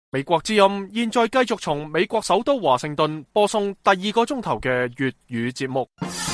美國之音現在繼續從美國首都華盛頓播送第2個鐘頭嘅粵語節目。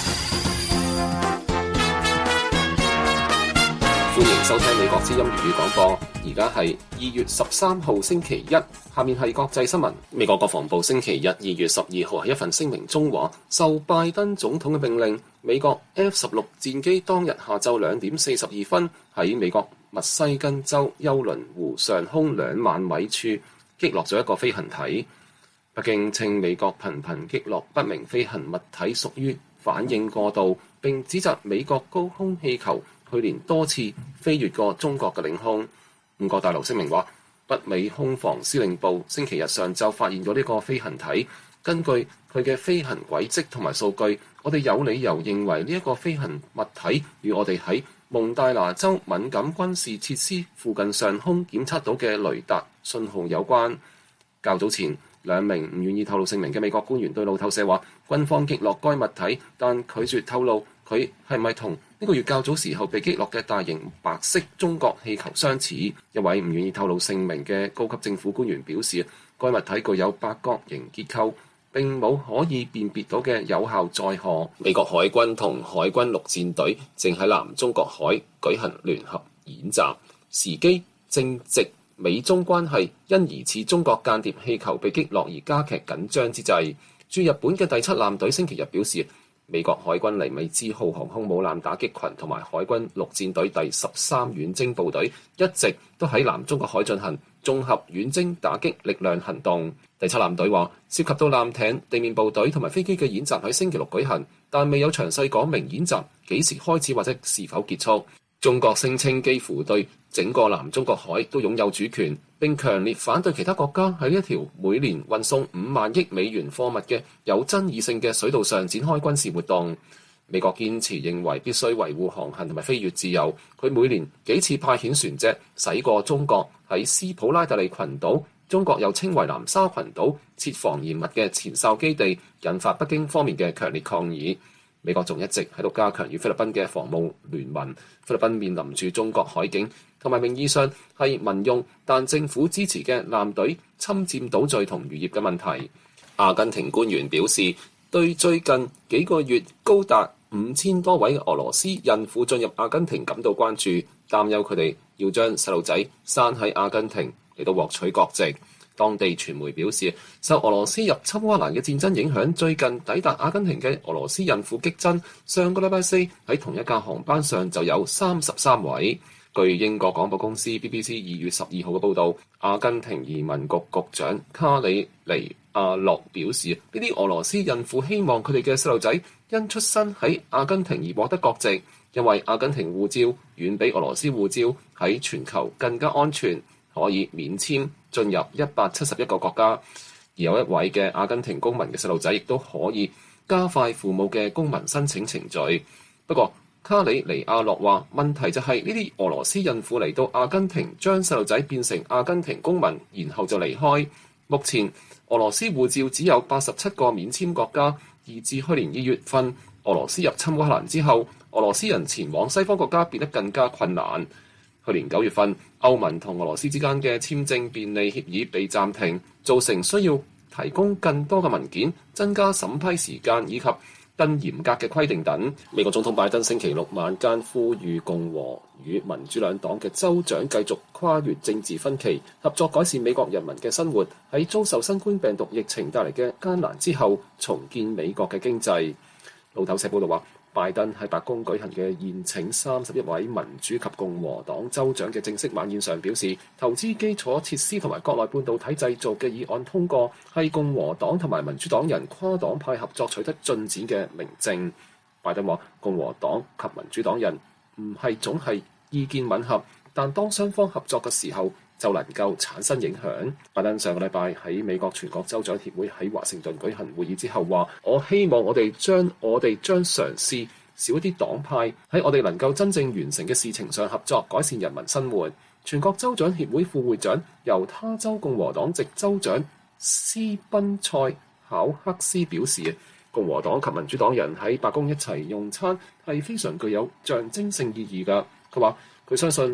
歡迎收聽美國之音粵語廣播。而家係2月13號星期一，下面係國際新聞。美國國防部星期日2月12號喺一份聲明中話，受拜登總統嘅命令，美國 F-16 戰機當日下晝2點42分喺美國密西根州休倫湖上空2萬米處擊落咗一個飛行體。北京稱美國頻頻擊落不明飛行物體屬於反應過度，並指責美國高空氣球去年多次飛越過中國嘅領空。五角大樓聲明話，北美空防司令部星期日上晝發現咗呢個飛行體，根據佢嘅飛行軌跡同埋數據，我哋有理由認為呢一個飛行物體與我哋喺蒙大拿州敏感軍事設施附近上空檢測到嘅雷達信號有關。較早前，2名唔願意透露姓名嘅美國官員對路透社話，軍方擊落該物體，但拒絕透露佢係咪同呢個月較早時候被擊落嘅大型白色中國氣球相似。一位唔願意透露姓名嘅高級政府官員表示，該物體具有八角形結構，並冇可以辨別到嘅有效載荷。美國海軍同海軍陸戰隊正喺南中國海舉行聯合演習，時機正值美中關係因疑似中國間諜氣球被擊落而加劇緊張之際。駐日本嘅第7艦隊星期日表示，美國海軍尼米茲號航空母艦打擊群同埋海軍陸戰隊第13遠征部隊一直都喺南中國海進行綜合遠征打擊力量行動。第7艦隊話，涉及到艦艇、地面部隊同埋飛機嘅演習喺星期六舉行，但未有詳細講明演習幾時開始或者是否結束。中國聲稱幾乎對整個南中國海都擁有主權，並強烈反對其他國家喺呢一條每年運送5萬億美元貨物嘅有爭議性嘅水道上展開軍事活動。美國堅持認為必須維護航行同埋飛越自由，佢每年幾次派遣船隻駛過中國喺斯普拉特利群島，中國又稱為南沙群島設防嚴密嘅前哨基地，引發北京方面嘅強烈抗議。美國仲一直喺度加強與菲律賓嘅防務聯盟。菲律賓面臨住中國海警同埋名義上係民用但政府支持嘅艦隊侵佔島嶼同漁業嘅問題。阿根廷官員表示，對最近幾個月高達5000多位俄羅斯孕婦進入阿根廷感到關注，擔憂佢哋要將細路仔生喺阿根廷嚟到獲取國籍。當地傳媒表示，受俄羅斯入侵烏克蘭嘅戰爭影響，最近抵達阿根廷嘅俄羅斯孕婦激增。上個禮拜4喺同一架航班上就有33位。據英國廣播公司 BBC 2月12號嘅報導，阿根廷移民局局長卡里尼亞洛表示，呢啲俄羅斯孕婦希望佢哋嘅細路仔因出生喺阿根廷而獲得國籍，因為阿根廷護照遠比俄羅斯護照喺全球更加安全，可以免簽進入171個國家。而有一位嘅阿根廷公民嘅細路仔亦都可以加快父母嘅公民申請程序。不過卡里尼亞洛話，問題就係呢啲俄羅斯孕婦嚟到阿根廷將細路仔變成阿根廷公民，然後就離開。目前俄羅斯護照只有87個免簽國家，而自去年2月份俄羅斯入侵烏克蘭之後，俄羅斯人前往西方國家變得更加困難。去年9月份，歐盟同俄羅斯之間嘅簽證便利協議被暫停，造成需要提供更多嘅文件、增加審批時間以及更嚴格嘅規定等。美國總統拜登星期六晚間呼籲共和與民主兩黨嘅州長繼續跨越政治分歧，合作改善美國人民嘅生活，喺遭受新冠病毒疫情帶嚟嘅艱難之後，重建美國嘅經濟。路透社報道話，拜登喺白宮舉行嘅宴請31位民主及共和黨州長嘅正式晚宴上表示，投資基礎設施同埋國內半導體製造嘅議案通過，係共和黨同埋民主黨人跨黨派合作取得進展嘅明證。拜登話，共和黨及民主黨人唔係總係意見吻合，但當雙方合作嘅時候，就能夠產生影響。拜登上個禮拜喺美國全國州長協會喺華盛頓舉行會議之後話，我希望我哋將嘗試少一啲黨派喺我哋能夠真正完成嘅事情上合作，改善人民生活。全國州長協會副會長猶他州共和黨籍州長斯賓塞考克斯表示，共和黨及民主黨人喺白宮一齊用餐係非常具有象徵性意義㗎。佢話佢相信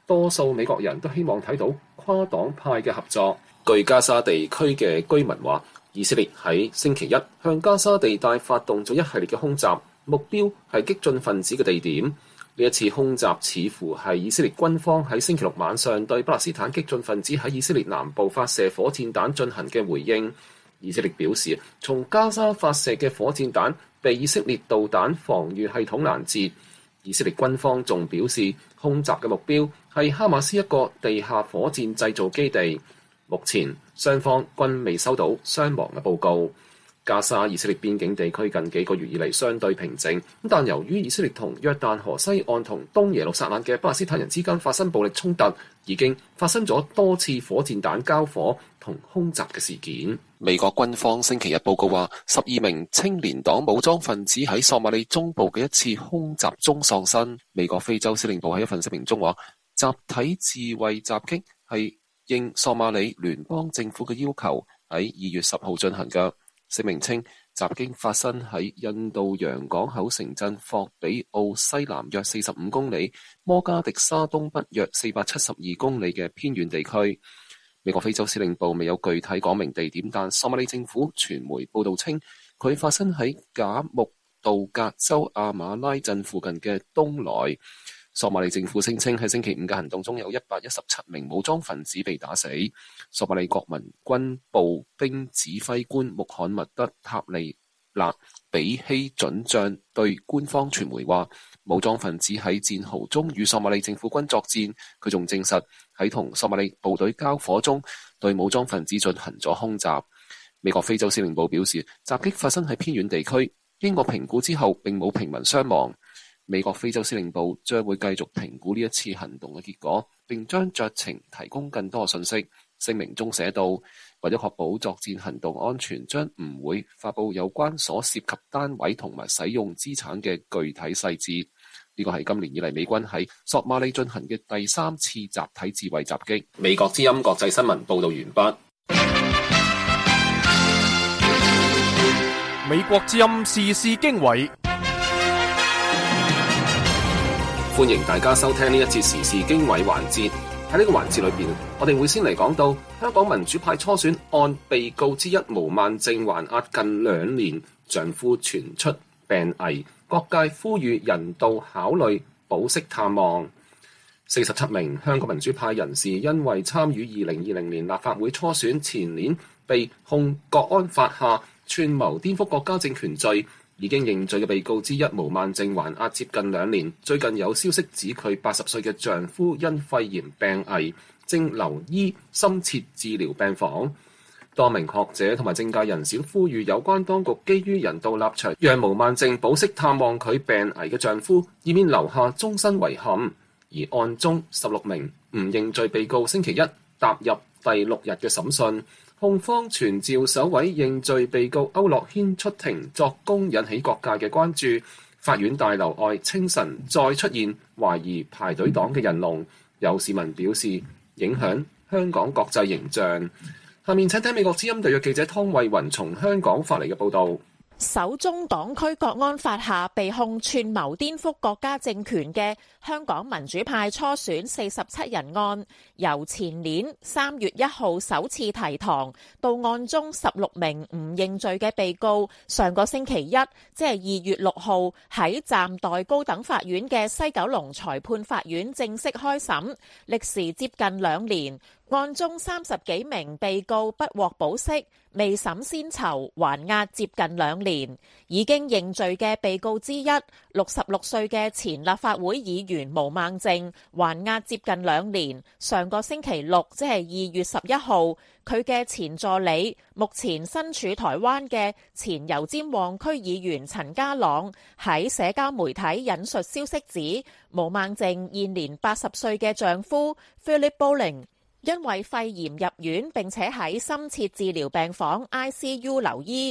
多數美國人都希望睇到跨黨派嘅合作。據加沙地區嘅居民話，以色列喺星期一向加沙地帶發動咗一系列嘅空襲，目標係激進分子嘅地點。呢一次空襲似乎係以色列軍方喺星期六晚上對巴勒斯坦激進分子喺以色列南部發射火箭彈進行嘅回應。以色列表示，從加沙發射嘅火箭彈被以色列導彈防禦系統攔截。以色列軍方仲表示，空襲嘅目標係哈馬斯一個地下火箭製造基地。目前雙方均未收到傷亡嘅報告。加沙以色列邊境地區近幾個月以嚟相對平靜，但由於以色列同約旦河西岸同東耶路撒冷嘅巴勒斯坦人之間發生暴力衝突，已經發生咗多次火箭彈交火同空襲嘅事件。美國軍方星期日報告話，12名青年黨武裝分子喺索馬里中部嘅一次空襲中喪生。美國非洲司令部喺一份聲明中話，集體自衛襲擊係應索馬里聯邦政府嘅要求喺2月10號進行嘅。聲明稱，襲擊發生喺印度洋港口城鎮霍比奧西南約45公里、摩加迪沙東北約472公里嘅偏遠地區。美國非洲司令部未有具體講明地點，但索馬里政府傳媒報道稱，佢發生喺賈木杜格州阿馬拉鎮附近嘅東萊。索馬里政府聲稱喺星期五嘅行動中有117名武裝分子被打死。索馬里國民軍步兵指揮官穆罕默德塔利納比希准將對官方傳媒話，武裝分子喺戰壕中與索馬里政府軍作戰。佢仲證實喺同索馬里部隊交火中對武裝分子進行咗空襲。美國非洲司令部表示，襲擊發生喺偏遠地區，經過評估之後並冇平民傷亡。美國非洲司令部將會繼續評估呢一次行動嘅結果，並將酌情提供更多信息。聲明中寫道，為咗確保作戰行動安全，將唔會發佈有關所涉及單位同埋使用資產嘅具體細節。呢個係今年以嚟美軍喺索馬里進行嘅第3次集體自衛襲擊。美國之音國際新聞報道完畢。 美國之音時事經緯。 歡迎大家收聽呢一節時事經緯環節。喺呢個環節裏邊，我哋會先嚟講到香港民主派初選案被告之一毛孟靜還押近2年，丈夫傳出病危，各界呼籲人道考慮保釋探望。47名香港民主派人士因為參與2020年立法會初選前年被控國安法下串謀顛覆國家政權罪，已經認罪嘅被告之一毛孟靜還押接近2年。最近有消息指佢80歲嘅丈夫因肺炎病危，正留醫深切治療病房。多名學者同埋政界人士呼籲有關當局基於人道立場，讓毛孟靜保釋探望佢病危嘅丈夫，以免留下終身遺憾。而案中16名唔認罪被告星期一踏入第6日嘅審訊。控方傳召首位認罪被告區諾軒出庭作供，引起各界嘅關注。法院大樓外清晨再出現懷疑排隊黨嘅人龍，有市民表示影響香港國際形象。下面請聽美國之音特約記者湯慧雲從香港發嚟嘅報導。 首宗港區國安法下被控串謀顛覆國家政權嘅香港民主派初選47人案，由前年3月1號首次提堂，到案中16名唔認罪嘅被告，上個星期一，即係2月6號喺暫代高等法院嘅西九龍裁判法院正式開審，歷時接近2年。案中30幾名被告不獲保釋，未審先囚，還押接近2年。已經認罪嘅被告之一，66歲嘅前立法會議員毛孟靜，還押接近2年。上個星期六，即係2月11號，佢嘅前助理，目前身處台灣嘅前油尖旺區議員陳家朗，喺社交媒體引述消息指，毛孟靜現年80歲嘅丈夫 Philip Bowling因為肺炎入院，並且喺深切治療病房 ICU 留醫。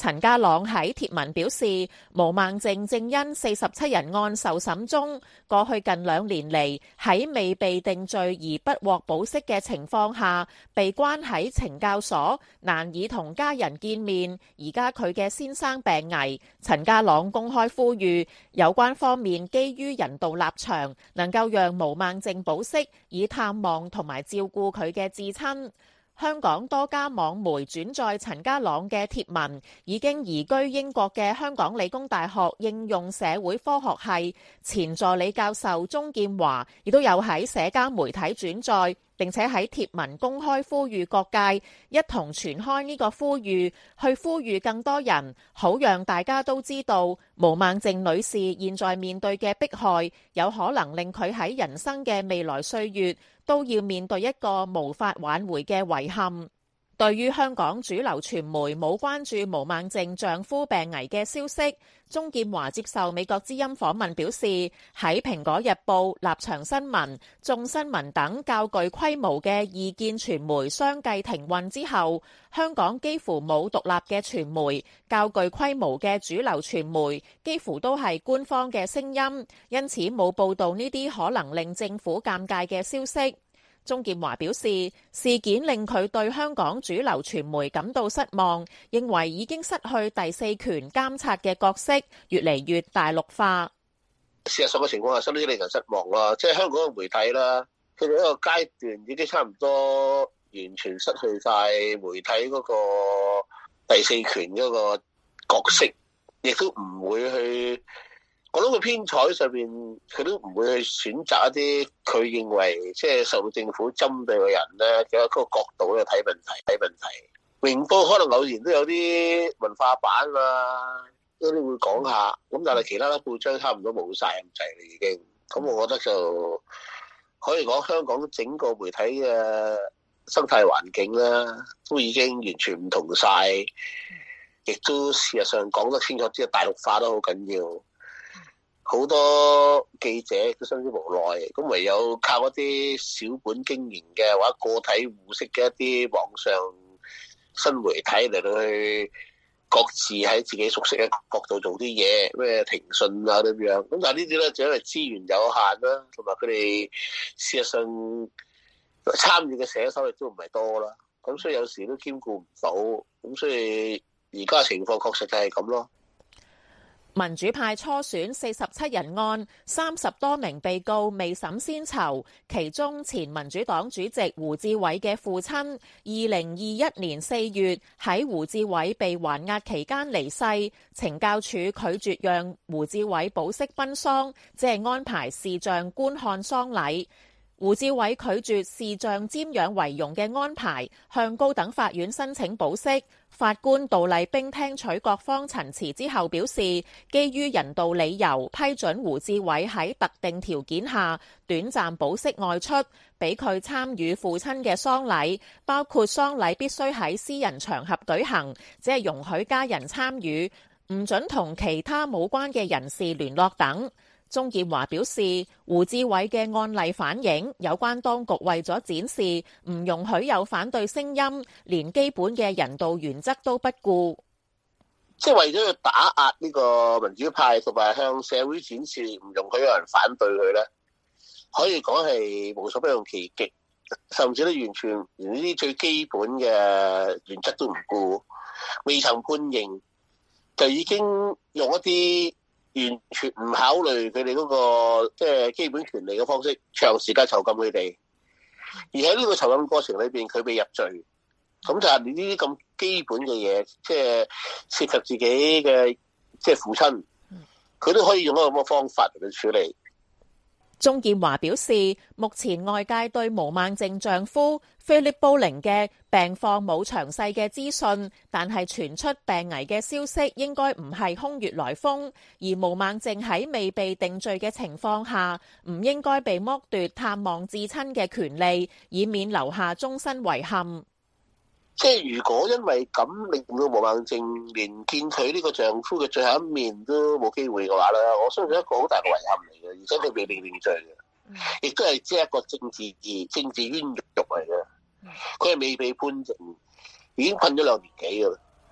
陳家朗喺貼文表示，毛孟靜正因47人案受審中，過去近2年嚟喺未被定罪而不獲保釋嘅情況下，被關喺懲教所，難以同家人見面。而家佢嘅先生病危，陳家朗公開呼籲有關方面基於人道立場，能夠讓毛孟靜保釋，以探望同埋照顧佢嘅至親。香港多家網媒轉載陳家朗嘅貼文，已經移居英國嘅香港理工大學應用社會科學系前助理教授鍾劍華，亦都有喺社交媒體轉載，並且喺貼文公開呼籲各界一同傳開呢個呼籲，去呼籲更多人，好讓大家都知道毛孟靜女士現在面對嘅迫害，有可能令佢喺人生嘅未來歲月都要面對一個無法挽回嘅遺憾。對於香港主流傳媒冇關注毛孟靜丈夫病危嘅消息，鍾劍華接受美國之音訪問表示，喺蘋果日報、立場新聞、眾新聞等較具規模嘅異見傳媒相繼停運之後，香港幾乎冇獨立嘅傳媒，較具規模嘅主流傳媒幾乎都係官方嘅聲音，因此冇報導呢啲可能令政府尷尬嘅消息。鍾劍華表示，事件令佢對香港主流傳媒感到失望，認為已經失去第四權監察嘅角色，越嚟越大陸化。 事實上嘅情況係相當之令人失望啦，即係香港嘅媒體啦，佢哋一個階段已經差唔多完全失去晒媒體嗰個第四權嗰個角色，亦都唔會去。講到個編採上面，佢都唔會去選擇一啲佢認為即係受到政府針對嘅人咧嘅一個角度去睇問題。明報可能偶然都有啲文化版啊，都會講下。咁但係其他嘅報章差唔多冇晒咁滯啦已經。咁我覺得就可以講香港整個媒體嘅生態環境咧，都已經完全唔同晒。亦都事實上講得清楚啲，大陸化都好緊要。好多記者都相當之無奈，咁唯有靠一啲小本經營嘅或者個體戶式嘅一啲網上新媒體嚟到去各自喺自己熟悉嘅角度做啲嘢，咩騰訊啊咁樣。咁但係呢啲咧就因為資源有限啦，同埋佢哋事實上參與嘅寫手亦都唔係多啦，咁所以有時都兼顧唔到，咁所以而家嘅情況確實就係咁咯。 民主派初選47人案，30多名被告未審先囚，其中前民主黨主席胡志偉嘅父親2021年4月喺胡志偉被還押期間離世，懲教署拒絕讓胡志偉保釋奔喪，只係安排視像觀看喪禮。胡志偉拒絕視像瞻仰遺容嘅安排，向高等法院申請保釋。法官杜麗冰聽取各方陳詞之後表示，基於人道理由，批准胡志偉喺特定條件下短暫保釋外出，俾佢參與父親嘅喪禮，包括喪禮必須喺私人場合舉行，只係容許家人參與，唔准同其他冇關嘅人士聯絡等。鍾劍華表示，胡志偉嘅案例反映有關當局為咗展示唔容許有反對聲音，連基本嘅人道原則都不顧， 即係為咗要打壓呢個民主派，同埋向社會展示唔容許有人反對佢咧，可以講係無所不用其極，甚至都完全連呢啲最基本嘅原則都唔顧，未曾判刑就已經用一啲完全唔考慮佢哋嗰個即係基本權利嘅方式，長時間囚禁佢哋。而喺呢個囚禁過程裏邊，佢被入罪，咁就係呢啲咁基本嘅嘢，即係涉及自己嘅即係父親，佢都可以用一個咁嘅方法嚟處理。 鍾劍華表示，目前外界對毛孟靜丈夫 Philip Boling 嘅病況冇詳細嘅資訊，但係傳出病危嘅消息應該唔係空穴來風，而毛孟靜喺未被定罪嘅情況下，唔應該被剝奪探望至親嘅權利，以免留下終身遺憾。 即係如果因為咁令到毛孟靜連見佢呢個丈夫嘅最後一面都冇機會嘅話咧，我相信一個好大嘅遺憾嚟嘅，而且佢未被定罪嘅，亦都係即係一個政治冤獄嚟嘅。佢係未被判刑，已經困咗2年幾噶啦。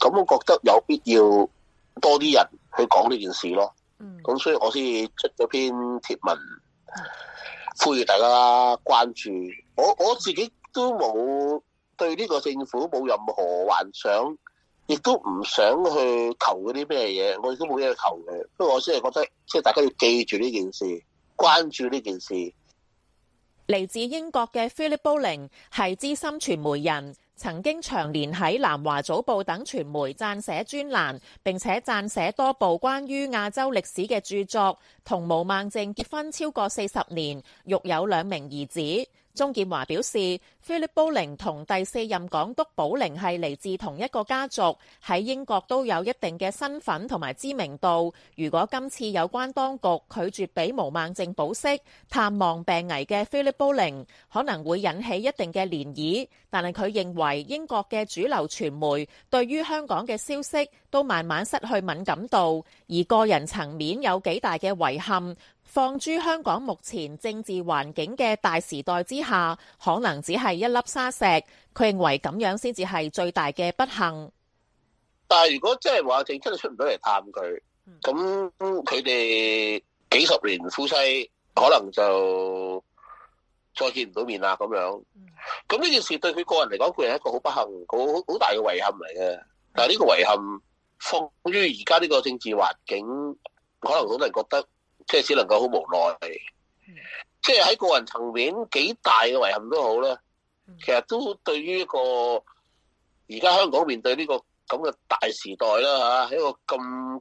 咁我覺得有必要多啲人去講呢件事咯。咁所以我先出咗篇貼文，呼籲大家關注。我自己都冇對呢個政府冇任何幻想，亦都唔想去求嗰啲咩嘢，我亦都冇嘢求嘅。不過我先係覺得，即係大家要記住呢件事，關注呢件事。 嚟自英國嘅 Philip Bowling 係資深傳媒人，曾經長年喺南華早報等傳媒撰寫專欄，並且撰寫多部關於亞洲歷史嘅著作。同毛孟靜結婚超過40年，育有2名兒子。鍾建華表示 Philip Bowling 同第4任港督寶玲係嚟自同一個家族，喺英國都有一定嘅身份同埋知名度。如果今次有關當局拒絕俾毛孟靜保釋探望病危嘅 Philip Bowling，可能會引起一定嘅漣漪。但係佢認為英國嘅主流傳媒對於香港嘅消息都慢慢失去敏感度，而個人層面有幾大嘅遺憾。放諸香港目前政治環境嘅大時代之下，可能只係一粒沙石。佢認為咁樣先至係最大嘅不幸。 但係如果即係話政真係出唔到嚟探佢，咁佢哋幾十年夫妻可能就再見唔到面啦咁樣。咁呢件事對佢個人嚟講，佢係一個好不幸、好大嘅遺憾嚟嘅。但係呢個遺憾放於而家呢個政治環境，可能好多人覺得。即係只能夠好無奈，即係喺個人層面幾大嘅遺憾都好啦。其實都對於一個而家香港面對呢個咁嘅大時代啦嚇，喺一個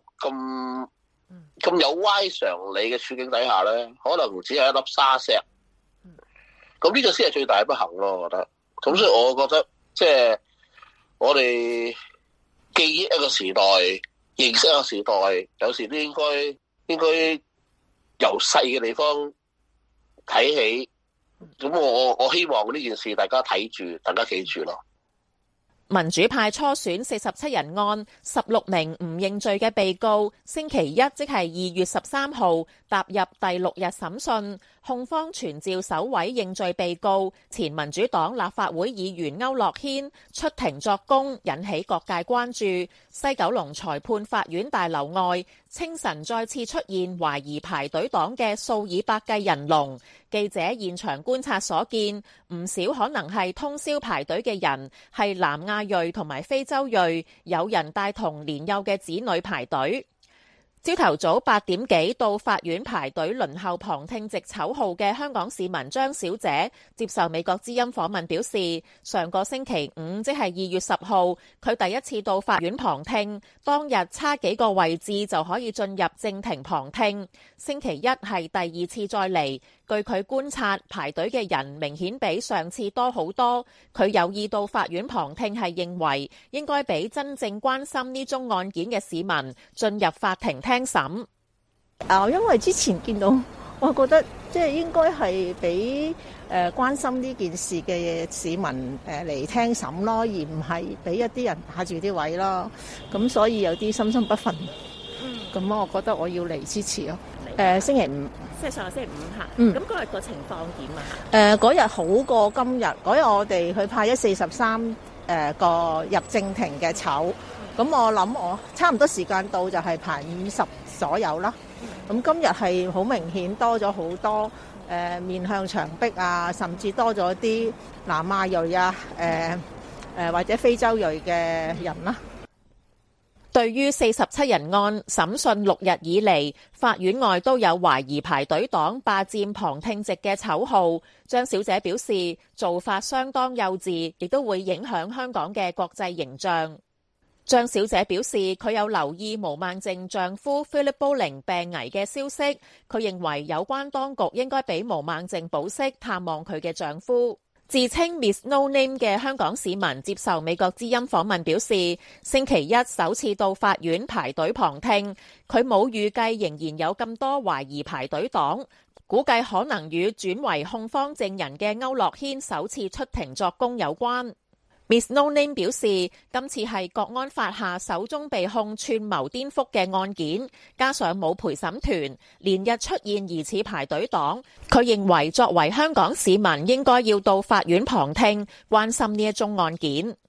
咁有歪常理嘅處境底下咧，可能只係一粒沙石。咁呢個先係最大嘅不幸咯，我覺得。咁所以我覺得即係我哋記憶一個時代，認識一個時代，有時都應該由細嘅地方睇起，咁我希望呢件事大家睇住，大家記住咯。 民主派初選47人案，16名唔認罪嘅被告，星期一即係2月13號踏入第6日審訊，控方傳召首位認罪被告前民主黨立法會議員區諾軒出庭作供，引起各界關注。西九龍裁判法院大樓外，清晨再次出現懷疑排隊黨嘅數以百計人龍。記者現場觀察所見，唔少可能係通宵排隊嘅人，係南亞裔同埋非洲裔，有人帶同年幼嘅子女排隊。朝頭早8點幾到法院排隊輪候旁聽席籌號嘅香港市民張小姐接受美國之音訪問表示，上個星期五即係2月10號，佢第一次到法院旁聽，當日差幾個位置就可以進入正庭旁聽。星期一係第2次再嚟，據佢觀察，排隊嘅人明顯比上次多好多。佢有意到法院旁聽係認為應該俾真正關心呢宗案件嘅市民進入法庭聽審。 因為之前見到，我覺得即係應該係俾關心呢件事嘅市民嚟聽審咯，而唔係俾一啲人霸住啲位咯。咁所以有啲心不忿。咁我覺得我要嚟支持咯。星期五， 即係上個星期五嚇。咁嗰日個情況點啊？ 嗰日好過今日。嗰日我哋去派咗43個入正庭嘅籌。咁我諗我差唔多時間到就係排50左右啦。咁今日係好明顯多咗好多面向牆壁啊，甚至多咗啲南亞裔啊，或者非洲裔嘅人啦。 對於47人案審訊6日以嚟，法院外都有懷疑排隊黨霸佔旁聽席嘅籌號。張小姐表示做法相當幼稚，亦都會影響香港嘅國際形象。張小姐表示佢有留意毛孟靜丈夫 Philip Bowling 病危嘅消息，佢認為有關當局應該俾毛孟靜保釋探望佢嘅丈夫。自稱 Miss No Name 嘅香港市民接受美國之音訪問表示，星期一首次到法院排隊旁聽，佢冇預計仍然有咁多懷疑排隊黨，估計可能與轉為控方證人嘅區諾軒首次出庭作供有關。Miss No Name 表示，今次係國安法下首宗被控串謀顛覆嘅案件，加上冇陪審團，連日出現疑似排隊黨。佢認為作為香港市民應該要到法院旁聽，關心呢一宗案件。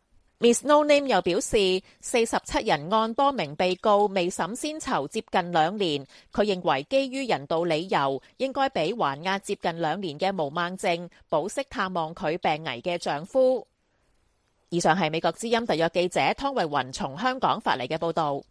Miss No Name 又表示，47人案多名被告未審先囚接近2年，佢認為基於人道理由，應該俾還押接近2年嘅毛孟靜保釋探望佢病危嘅丈夫。以上係美國之音特約記者湯慧雲從香港發嚟嘅報導。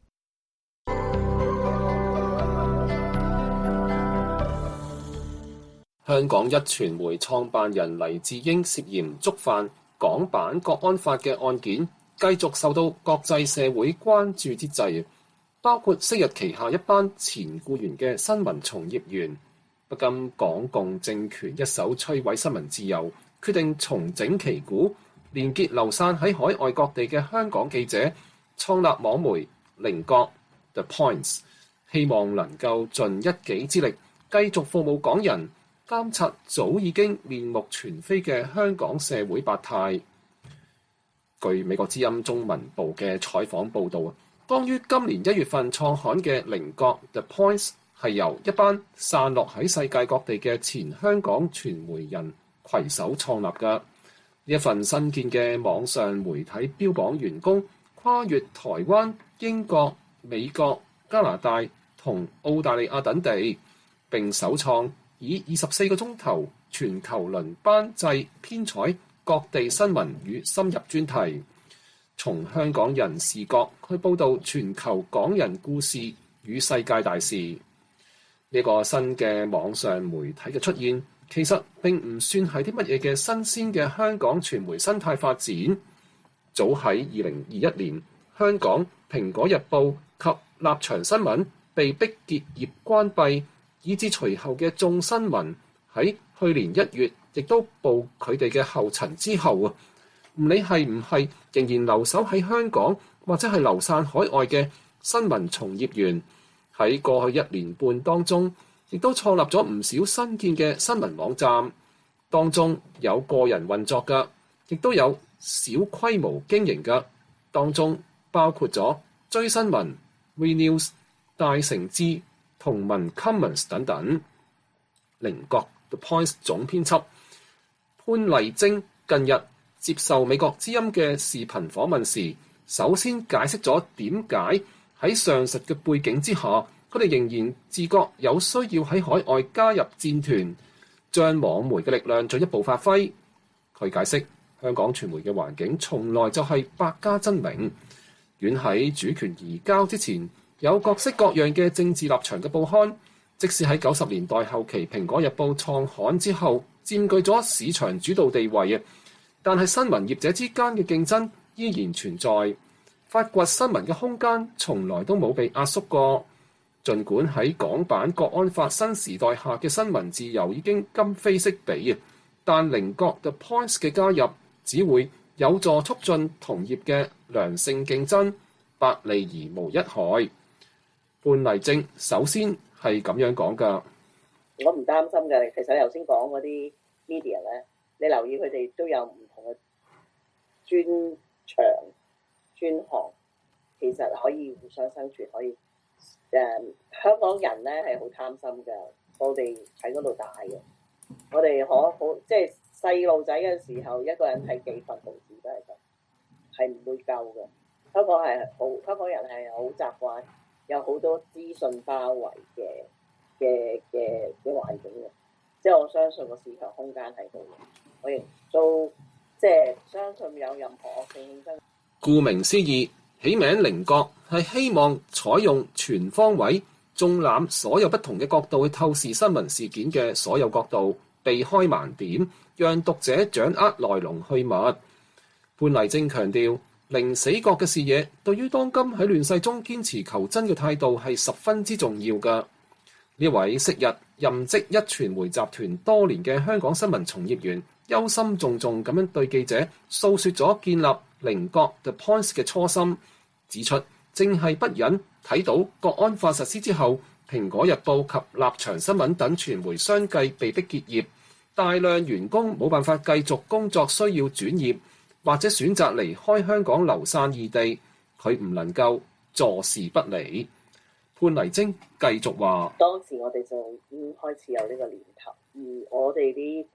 香港壹傳媒創辦人黎智英涉嫌觸犯港版國安法嘅案件，繼續受到國際社會關注之際，包括昔日旗下一班前僱員嘅新聞從業員，不甘港共政權一手摧毀新聞自由，決定重整旗鼓，連結流散喺海外各地嘅香港記者，創立網媒菱角 The Points， 希望能夠盡一己之力，繼續服務港人，監察早已經面目全非嘅香港社會百態。據美國之音中文部嘅採訪報導，當於今年1月份創刊嘅菱角 The Points 係由一班散落喺世界各地嘅前香港傳媒人攜手創立嘅。呢一份新建嘅網上媒體標榜員工跨越台灣、英國、美國、加拿大同澳大利亞等地，並首創以24個鐘頭全球輪班制編採各地新聞與深入專題，從香港人視角去報導全球港人故事與世界大事。呢個新嘅網上媒體嘅出現，其實並唔算係啲乜嘢嘅新鮮嘅香港傳媒生態發展。早喺2021年，香港蘋果日報及立場新聞被逼結業關閉，以至隨後嘅眾新聞喺去年1月亦都步佢哋嘅後塵之後啊，唔理係唔係仍然留守喺香港或者係流散海外嘅新聞從業員，喺過去1年半當中，亦都創立咗唔少新建嘅新聞網站，當中有個人運作嘅，亦都有小規模經營嘅，當中包括咗追新聞、WeNews、大成智、同文 Commons 等等。菱角 The Points 總編輯潘麗晶近日接受美國之音嘅視頻訪問時，首先解釋咗點解喺上述嘅背景之下，佢哋仍然自覺有需要喺海外加入戰團，將網媒嘅力量進一步發揮。佢解釋香港傳媒嘅環境從來就係百家爭鳴，遠喺主權移交之前，有各式各樣嘅政治立場嘅報刊，即使喺90年代後期《蘋果日報》創刊之後，佔據咗市場主導地位啊，但係新聞業者之間嘅競爭依然存在，發掘新聞嘅空間從來都冇被壓縮過。儘管喺港版國安法新時代下嘅新聞自由已經今非昔比啊，但菱角 The Points 嘅加入只會有助促進同業嘅良性競爭，百利而無一害。潘麗晶首先係咁樣講㗎。 我唔擔心嘅，其實你頭先講嗰啲 media 咧，你留意佢哋都有唔同嘅專長、專項，其實可以互相生存，可以香港人咧係好貪心㗎，我哋喺嗰度大嘅，我哋好即係細路仔嘅時候，一個人睇幾份報紙都係咁，係唔會夠嘅。香港人係好習慣有好多資訊包圍嘅環境嘅，即係我相信個市場空間喺度嘅，我亦都即係相信有任何惡性競爭。 顧名思義，起名菱角係希望採用全方位、縱覽所有不同嘅角度去透視新聞事件嘅所有角度，避開盲點，讓讀者掌握來龍去脈。潘麗晶強調，零死角嘅視野對於當今喺亂世中堅持求真嘅態度係十分之重要㗎。呢位昔日任職壹傳媒集團多年嘅香港新聞從業員，憂心忡忡咁樣對記者訴說咗建立菱角 The Points 嘅初心，指出正係不忍睇到國安法實施之後，蘋果日報及立場新聞等傳媒相繼被迫結業，大量員工冇辦法繼續工作，需要轉業或者選擇離開香港流散異地，佢唔能夠坐視不理。潘麗晶繼續話： 當時我哋就已經開始有呢個念頭，而我哋啲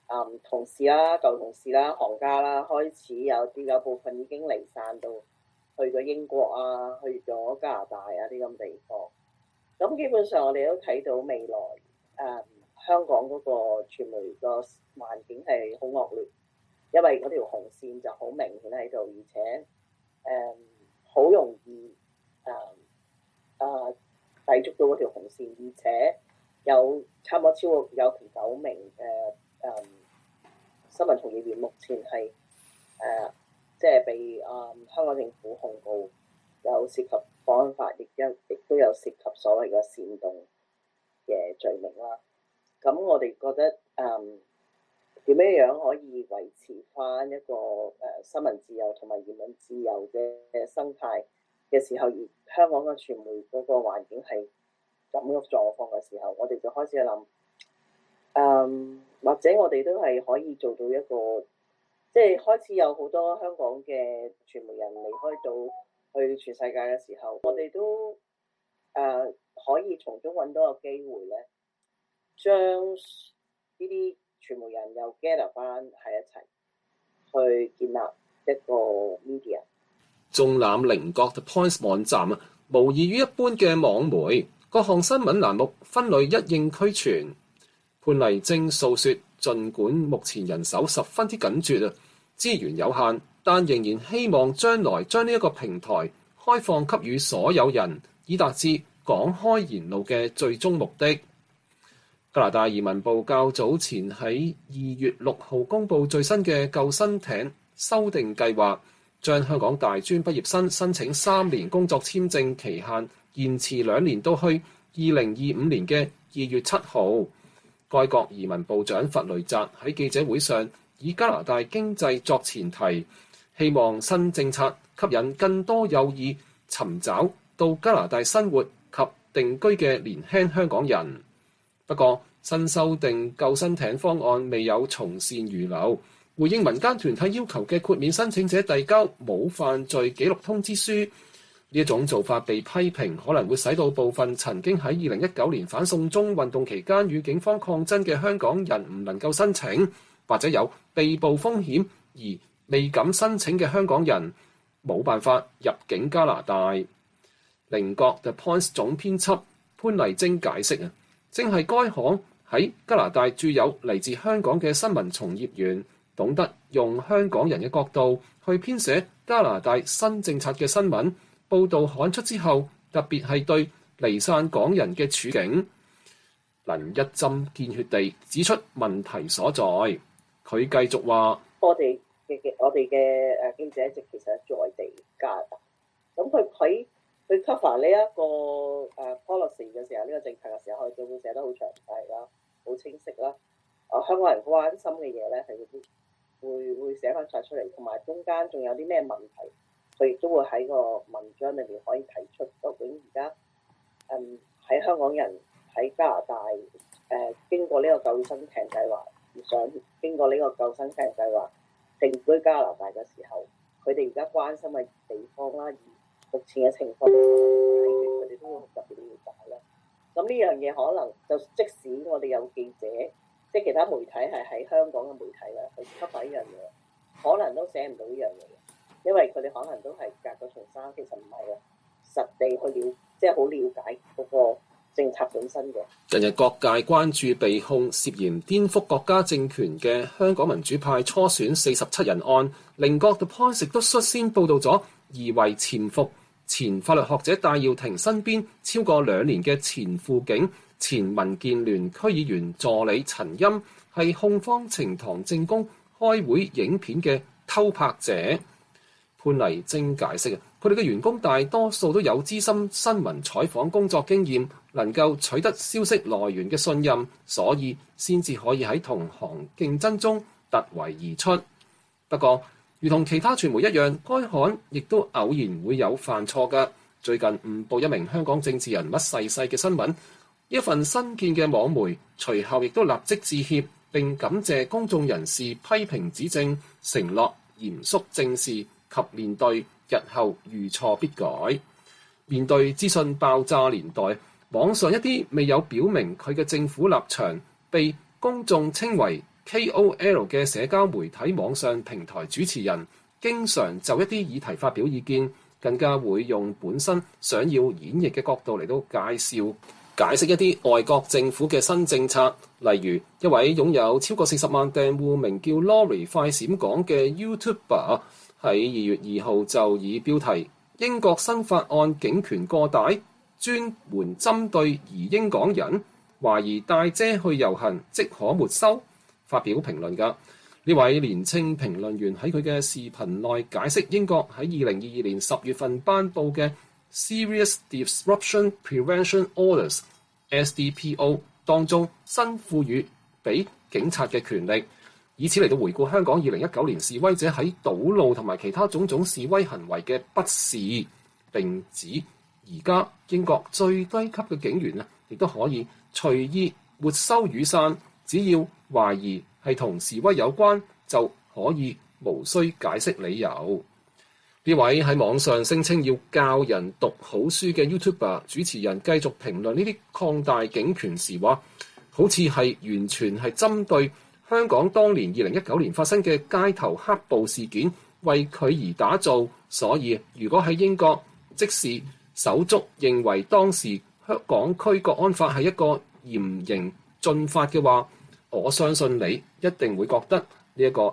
同事啦、舊同事啦、行家啦，開始有部分已經離散到去咗英國啊，去咗加拿大啊啲咁地方。咁基本上我哋都睇到未來香港嗰個傳媒個環境係好惡劣，因為嗰條紅線就好明顯喺度，而且好容易抵觸到嗰條紅線，而且有差唔多超過有9名新聞從業員目前係即係被香港政府控告，有涉及國安法，亦都有涉及所謂嘅煽動嘅罪名啦。咁我哋覺得點樣可以維持翻一個新聞自由同埋言論自由嘅生態嘅時候，而香港嘅傳媒嗰個環境係咁嘅狀況嘅時候，我哋就開始去諗，或者我哋都係可以做到一個，即係開始有好多香港嘅傳媒人離開到去全世界嘅時候，我哋都可以從中揾到個機會咧，將呢啲傳媒人又 gather 翻喺一齊，去建立一個 media。 縱覽菱角 The Point 網站啊，無異於一般嘅網媒，各項新聞欄目分類一應俱全。潘麗晶訴說，儘管目前人手十分之緊絀啊，資源有限，但仍然希望將來將呢一個平台開放給予所有人，以達至講開言路嘅最終目的。加拿大移民部較早前喺2月6號公布最新嘅救生艇修訂計劃，將香港大專畢業生申請3年工作簽證期限延遲2年到去2025年嘅2月7號。該國移民部長弗雷澤喺記者會上以加拿大經濟作前提，希望新政策吸引更多有意尋找到加拿大生活及定居嘅年輕香港人。不過，新修訂救生艇方案未有從善如流，回應民間團體要求嘅豁免申請者遞交冇犯罪記錄通知書。呢一種做法被批評可能會使到部分曾經喺2019年反送中運動期間與警方抗爭嘅香港人唔能夠申請，或者有被捕風險而未敢申請嘅香港人冇辦法入境加拿大。菱角 The Point 總編輯潘麗晶解釋啊，正係該行喺加拿大駐有嚟自香港嘅新聞從業員，懂得用香港人嘅角度去編寫加拿大新政策嘅新聞報導刊出之後，特別係對離散港人嘅處境，能一針見血地指出問題所在。佢繼續話： 我哋嘅記者一直其實喺在地加拿大，咁佢 cover 呢一個policy 嘅時候，呢個政策嘅時候，佢就會寫得好詳細啦，好清晰啦。香港人關心嘅嘢咧，係會寫翻晒出嚟，同埋中間仲有啲咩問題，佢亦都會喺個文章裏面可以提出。究竟而家喺香港人喺加拿大經過呢個救生艇計劃，想經過呢個救生艇計劃定居加拿大嘅時候，佢哋而家關心嘅地方啦，目前嘅情況，佢哋都會特別了解啦。咁呢樣嘢可能就即使我哋有記者，即係其他媒體係喺香港嘅媒體啦，去 cover 呢樣嘢，可能都寫唔到呢樣嘢，因為佢哋可能都係隔咗重山，其實唔係實地去即係好了解嗰個政策本身嘅。 近日各界關注被控涉嫌顛覆國家政權嘅香港民主派初選47人案，菱角 The Point 亦都率先報導咗疑為潛伏前法律學者戴耀廷身邊超過2年嘅前輔警、前民建聯區議員助理陳欽，係控方呈堂證供開會影片嘅偷拍者。潘麗晶解釋啊，佢哋嘅員工大多數都有資深新聞採訪工作經驗，能夠取得消息來源嘅信任，所以先至可以喺同行競爭中突圍而出。不過，如同其他傳媒一樣，該行亦都偶然會有犯錯㗎。最近誤報一名香港政治人物逝世嘅新聞，一份新建嘅網媒隨後亦都立即致歉，並感謝公眾人士批評指正，承諾嚴肅正視及面對日後如錯必改。面對資訊爆炸年代，網上一啲未有表明佢嘅政府立場，被公眾稱為 KOL 嘅社交媒體網上平台主持人，經常就一啲議題發表意見，更加會用本身想要演繹嘅角度嚟到解釋一啲外國政府嘅新政策。例如一位擁有超過40萬訂戶名叫 Lori 快閃港嘅 YouTuber 喺2月2號就以標題英國新法案警權過大，專門針對移英港人，懷疑帶遮去遊行即可沒收，發表評論㗎。呢位年青評論員喺佢嘅視頻內解釋英國喺2022年10月份頒布嘅 Serious Disruption Prevention Orders SDPO 當中新賦予俾警察嘅權力，以此嚟到回顧香港2019年示威者喺堵路同埋其他種種示威行為嘅不是，並指而家英國最低級嘅警員亦都可以隨意沒收雨傘，只要懷疑係同示威有關，就可以無需解釋理由。呢位喺網上聲稱要教人讀好書嘅 YouTuber 主持人繼續評論呢啲擴大警權時話，好似係完全係針對香港當年2019年發生嘅街頭黑暴事件為佢而打造，所以如果喺英國即時手足認為當時香港區國安法係一個嚴刑峻法嘅話，我相信你一定會覺得呢一個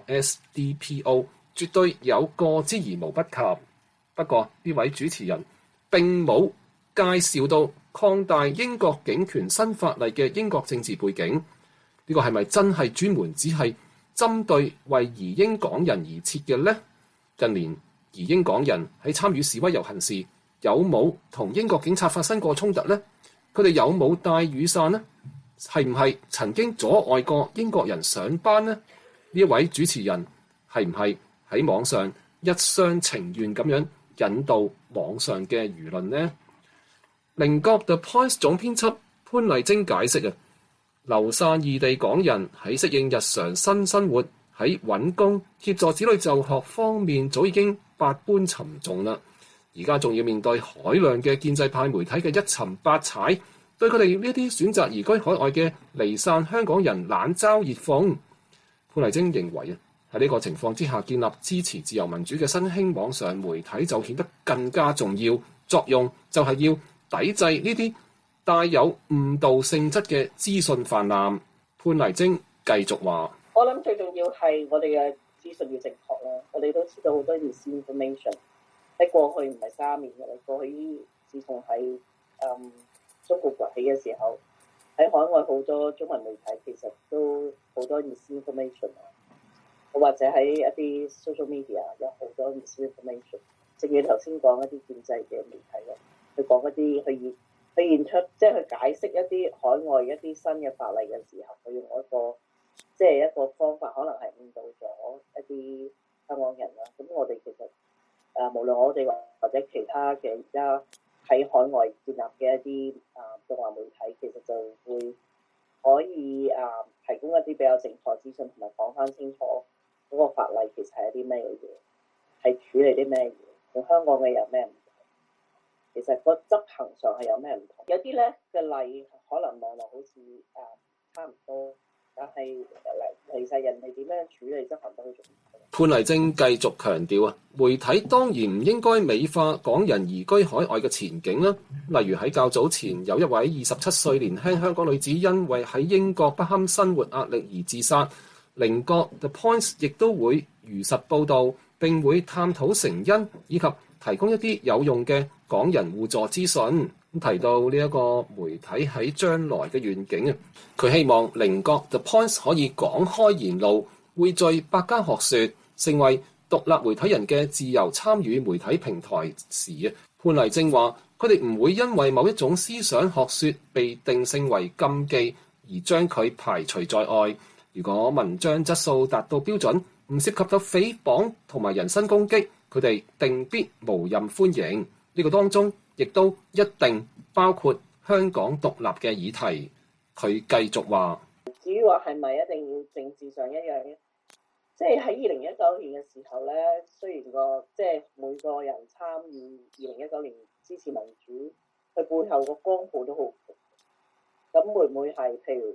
SDPO 絕對有過之而無不及。不過呢位主持人並冇介紹到擴大英國警權新法例嘅英國政治背景，呢個係咪真係專門只係針對為移英港人而設嘅呢？近年移英港人喺參與示威遊行時，有冇同英國警察發生過衝突呢？佢哋有冇帶雨傘呢？係唔係曾經阻礙過英國人上班呢？呢一位主持人係唔係喺網上一廂情願咁樣引導網上嘅輿論呢？菱角 The Point 總編輯潘麗晶解釋流散異地港人喺適應日常新生活、喺揾工、協助子女就學方面早已經百般沉重啦，而家仲要面對海量嘅建制派媒體嘅一沉百踩，對佢哋呢啲選擇移居海外嘅離散香港人冷嘲熱諷。潘麗晶認為喺呢個情況之下，建立支持自由民主嘅新興網上媒體就顯得更加重要，作用就係要抵制呢啲帶有誤導性質嘅資訊泛濫。潘麗晶繼續話： 我諗最重要係我哋嘅資訊要正確啦。我哋都知道好多 misinformation 喺過去唔係3年嘅啦，過去自從喺中國崛起嘅時候，喺海外好多中文媒體其實都好多 misinformation 啊，或者喺一啲 social media 有好多 misinformation。正如頭先講一啲建制嘅媒體咯，去講一啲去現出，即係去解釋一啲海外一啲新嘅法例嘅時候，佢用一個方法，可能係誤導咗一啲香港人啦。咁我哋其實無論我哋或者其他嘅而家喺海外建立嘅一啲動畫媒體，其實就會可以提供一啲比較正確資訊，同埋講翻清楚嗰個法例其實係一啲咩嘢，係處理啲咩嘢，同香港嘅有咩唔同。其實個執行上係有咩唔同？有啲咧嘅例可能望落好似差唔多，但係其實人哋點樣處理執行都好重要。 潘麗晶繼續強調媒體當然唔應該美化港人移居海外嘅前景啦。例如喺較早前有一位27歲年輕香港女子因為喺英國不堪生活壓力而自殺，菱角 The Point 亦都會如實報導，並會探討成因以及提供一啲有用嘅港人互助資訊。提到呢一個媒體喺將來嘅願景，佢希望菱角 The Point 可以廣開言路，匯聚百家學說，成為獨立媒體人嘅自由參與媒體平台時，潘麗晶話：佢哋唔會因為某一種思想學說被定性為禁忌而將佢排除在外。如果文章質素達到標準，唔涉及到誹謗同埋人身攻擊，佢哋定必無任歡迎。呢個當中亦都一定包括香港獨立嘅議題。佢繼續話： 至於話係咪一定要政治上一樣嘅？即係喺2019年嘅時候咧，雖然每個人參與2019年支持民主，佢背後個光譜都好闊。咁會唔會係譬如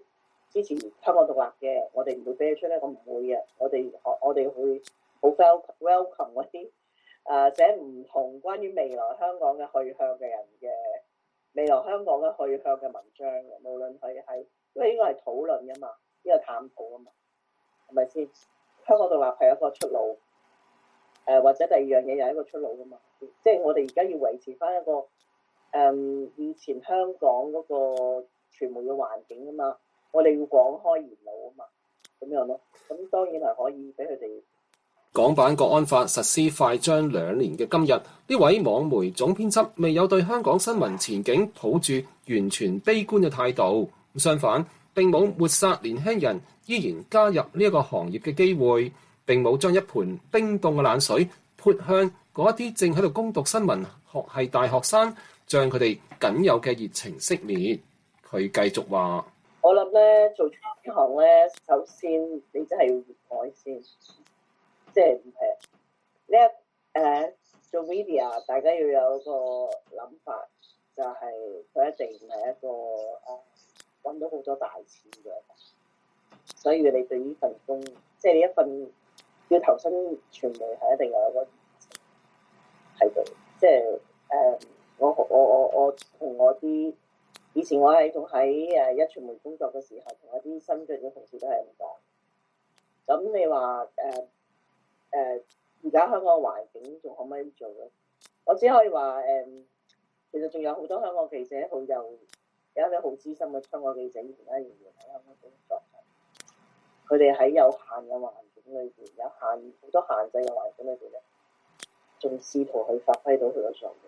支持香港獨立嘅，我哋唔會俾佢出咧，我唔會嘅。我哋會好 welcome 嗰啲寫唔同關於未來香港嘅去向嘅人嘅未來香港嘅去向嘅文章嘅，無論佢係因為呢個係討論㗎嘛，呢個探討啊嘛，係咪先？香港獨立係一個出路，或者第二樣嘢又係一個出路㗎嘛。即係我哋而家要維持翻一個以前香港嗰個傳媒嘅環境啊嘛，我哋要講開言路啊嘛，咁樣咯。咁當然係可以俾佢哋。 港版國安法實施快將2年嘅今日，呢位網媒總編輯未有對香港新聞前景抱住完全悲觀嘅態度，相反並冇抹殺年輕人依然加入呢一個行業嘅機會，並冇將一盆冰凍嘅冷水潑向嗰一啲正喺度攻讀新聞學系大學生，將佢哋僅有嘅熱情熄滅。佢繼續話： 我諗咧做呢行咧，首先你真係要熱愛先。即係唔係呢做 media， 大家要有一個諗法，就係佢一定唔係一個揾到好多大錢嘅。所以你對呢份工，即係你一份要投身傳媒係一定有一個熱情喺度。即係我同我啲以前我仲喺一傳媒工作嘅時候，同一啲新進嘅同事都係咁講。咁你話而家香港環境仲可唔可以做咧？我只可以話其實仲有好多香港記者有啲好資深嘅香港記者，而家仍然喺香港工作。佢哋喺有限嘅環境裏邊，好多限制嘅環境裏邊咧，仲試圖去發揮到佢嘅作用。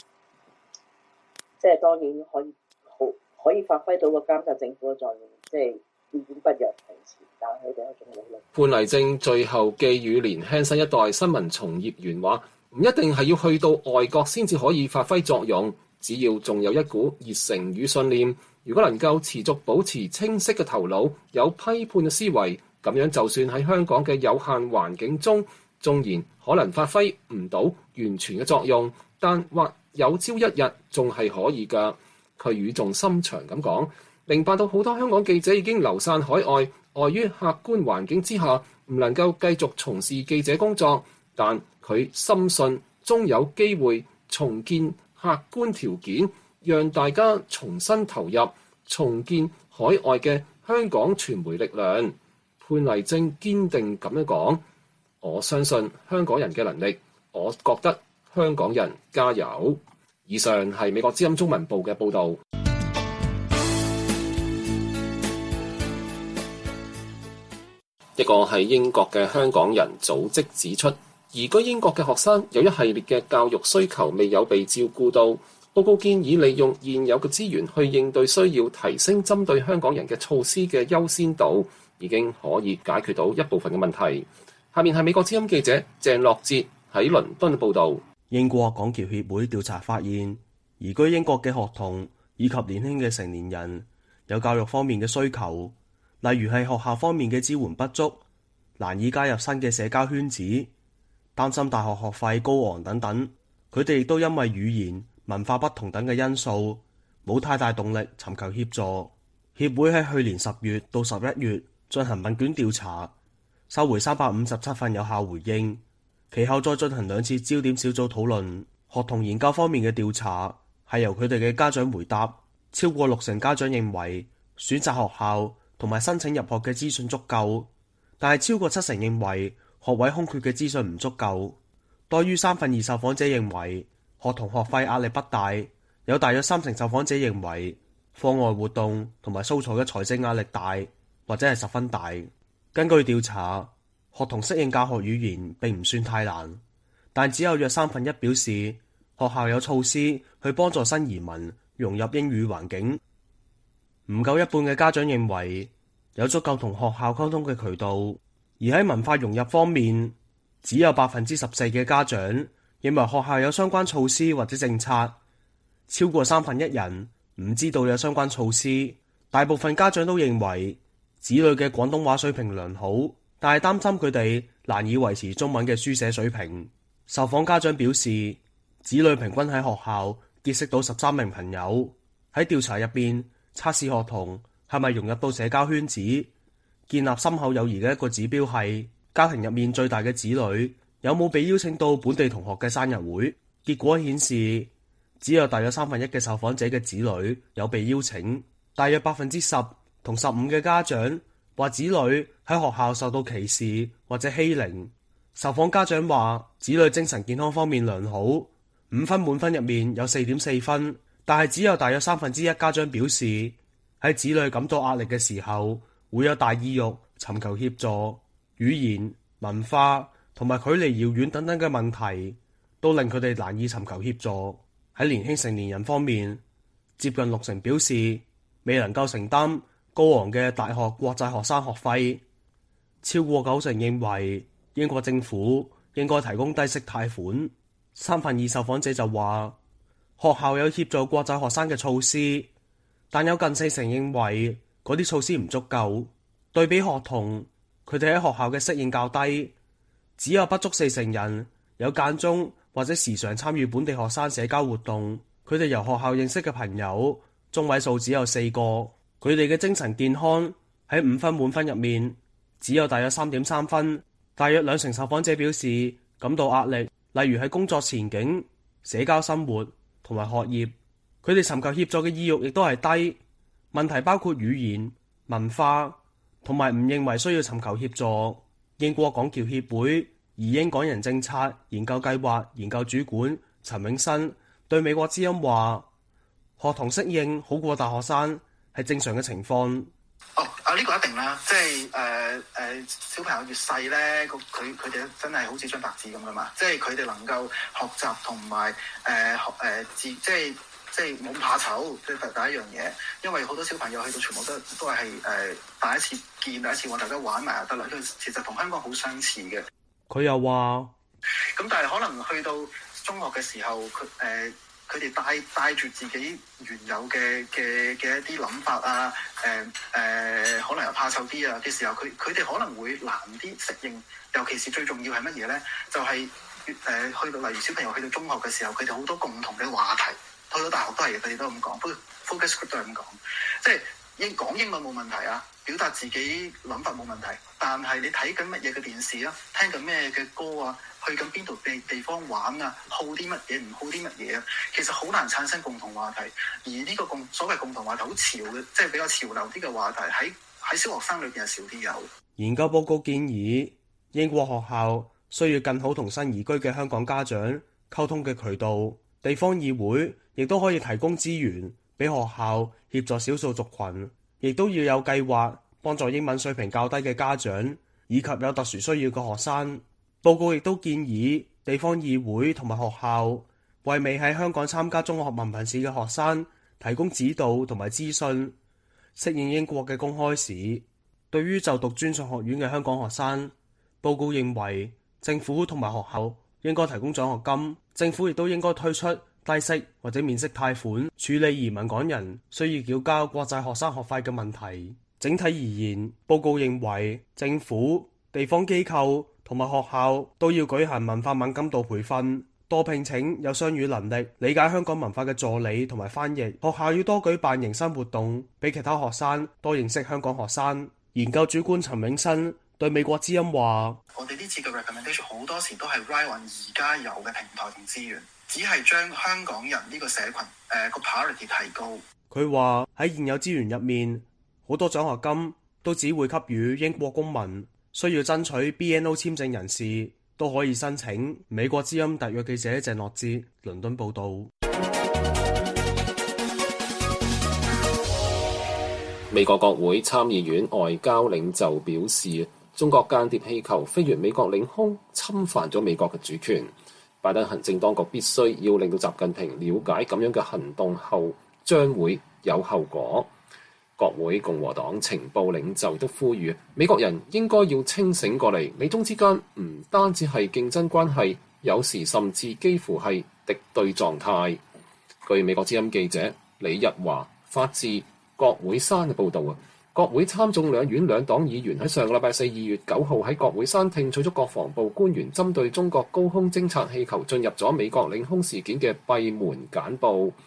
即係當然可以發揮到個監察政府嘅作用，即係已經不若從前，但係佢哋有種努力。 潘麗晶最後寄語年輕新一代新聞從業員話：唔一定係要去到外國先至可以發揮作用，只要仲有一股熱誠與信念，如果能夠持續保持清晰嘅頭腦，有批判嘅思維，咁樣就算喺香港嘅有限環境中，縱然可能發揮唔到完全嘅作用，但或有朝一日仲係可以㗎。佢語重心長咁講，明白到好多香港記者已經流散海外，礙於客觀環境之下唔能夠繼續從事記者工作，但佢深信終有機會重建客觀條件，讓大家重新投入，重建海外嘅香港傳媒力量。潘麗晶堅定咁樣講：我相信香港人嘅能力，我覺得香港人加油。以上係美國之音中文部嘅報導。一個係英國嘅香港人組織指出，移居英國嘅學生有一系列嘅教育需求未有被照顧到。報告建議利用現有嘅資源去應對需要，提升針對香港人嘅措施嘅優先度，已經可以解決到一部分嘅問題。下面係美國之音記者鄭樂哲喺倫敦嘅報導。 英國港僑協會調查發現，移居英國嘅學童以及年輕嘅成年人有教育方面嘅需求，例如係學校方面嘅支援不足，難以加入新嘅社交圈子，擔心大學學費高昂等等。佢哋亦都因為語言、文化不同等嘅因素，冇太大動力尋求協助。協會喺去年10月到11月進行問卷調查，收回357份有效回應。其後再進行2次焦點小組討論。學童研究方面嘅調查係由佢哋嘅家長回答，超過60%家長認為選擇學校同埋申請入學嘅資訊足夠，但係超過70%認為學位空缺嘅資訊唔足夠。多於2/3受訪者認為學童學費壓力不大，有大約30%受訪者認為課外活動同埋素材嘅財政壓力大或者係十分大。根據調查，學童適應教學語言並唔算太難，但只有約1/3表示學校有措施去幫助新移民融入英語環境。唔夠一半嘅家長認為有足夠同學校溝通嘅渠道，而喺文化融入方面，只有14%嘅家長認為學校有相關措施或者政策，超過1/3人唔知道有相關措施。大部分家長都認為子女嘅廣東話水平良好，但係擔心佢哋難以維持中文嘅書寫水平。受訪家長表示，子女平均喺學校結識到13名朋友。喺調查入邊，測試學童係咪融入到社交圈子，建立深厚友誼嘅一個指標係家庭入面最大嘅子女有冇被邀請到本地同學嘅生日會。結果顯示，只有大約1/3嘅受訪者嘅子女有被邀請，大約10%同15%嘅家長話子女喺學校受到歧視或者欺凌。受訪家長話子女精神健康方面良好，5分滿分入面有4.4分，但係只有大約1/3家長表示喺子女感到壓力嘅時候會有大意欲尋求協助。語言、文化同埋距離遙遠等等嘅問題都令佢哋難以尋求協助。喺年輕成年人方面，接近60%表示未能夠承擔高昂嘅大學國際學生學費，超過90%認為英國政府應該提供低息貸款。2/3受訪者就話學校有協助國際學生嘅措施，但有近40%認為嗰啲措施唔足夠。對比學童，佢哋喺學校嘅適應較低，只有不足40%人有間中或者時常參與本地學生社交活動。佢哋由學校認識嘅朋友中位數只有4個。佢哋嘅精神健康喺5分滿分入面只有大約3.3分。大約20%受訪者表示感到壓力，例如喺工作前景、社交生活同埋學業。佢哋尋求協助嘅意欲亦都係低。問題包括語言、文化同埋唔認為需要尋求協助。英國港僑協會移英港人政策研究計劃研究主管陳永新對美國之音話：學童適應好過大學生係正常嘅情況。 呢個一定啦，即係小朋友越細咧，佢哋真係好似張白紙咁噶嘛，即係佢哋能夠學習同埋即係冇咁怕醜，即係第一樣嘢。因為好多小朋友去到全部都係第一次見，第一次揾大家玩埋就得啦。其實同香港好相似嘅。 佢又話： 咁但係可能去到中學嘅時候，佢哋帶住自己原有嘅一啲諗法啊，可能又怕醜啲啊嘅時候，佢哋可能會難啲適應。尤其是最重要係乜嘢咧？就係去到例如小朋友去到中學嘅時候，佢哋好多共同嘅話題。去到大學都係，佢哋都咁講，focus group 都係咁講，即係講英文冇問題啊，表達自己諗法冇問題。但係你睇緊乜嘢嘅電視啊，聽緊咩嘅歌啊，去緊邊度地方玩啊，好啲乜嘢唔好啲乜嘢啊，其實好難產生共同話題。而呢個所謂共同話題好潮嘅，即係比較潮流啲嘅話題，喺小學生裏邊係少啲有。 研究報告建議，英國學校需要更好同新移居嘅香港家長溝通嘅渠道，地方議會亦都可以提供資源俾學校協助少數族群，亦都要有計劃幫助英文水平較低嘅家長以及有特殊需要嘅學生。報告亦都建議地方議會同埋學校為未喺香港參加中學文憑試嘅學生提供指導同埋資訊，適應英國嘅公開試。對於就讀專上學院嘅香港學生，報告認為政府同埋學校應該提供獎學金，政府亦都應該推出低息或者免息貸款，處理移民港人需要繳交國際學生學費嘅問題。整體而言，報告認為政府、地方機構同埋學校都要舉行文化敏感度培訓，多聘請有雙語能力、理解香港文化嘅助理同埋翻譯。學校要多舉辦迎新活動，俾其他學生多認識香港學生。研究主管陳永新對美國之音話： 我哋呢次嘅 recommendation 好多時都係 rely on 而家有嘅平台同資源，只係將香港人呢個社群個 priority 提高。佢話喺現有資源入面，好多獎學金都只會給予英國公民，需要爭取 BNO 簽證人士都可以申請。美國之音特約記者鄭樂志倫敦報導。 美國國會參議院外交領袖表示，中國間諜氣球飛越美國領空，侵犯咗美國嘅主權。拜登行政當局必須要令到習近平了解咁樣嘅行動後將會有後果。國會共和黨情報領袖都呼籲美國人應該要清醒過嚟，美中之間唔單止係競爭關係，有時甚至幾乎係敵對狀態。據美國之音記者李日華發自國會山嘅報導，國會參眾兩院兩黨議員喺上個禮拜4 2月9號喺國會山聽取咗國防部官員針對中國高空偵察氣球進入咗美國領空事件嘅閉門簡報。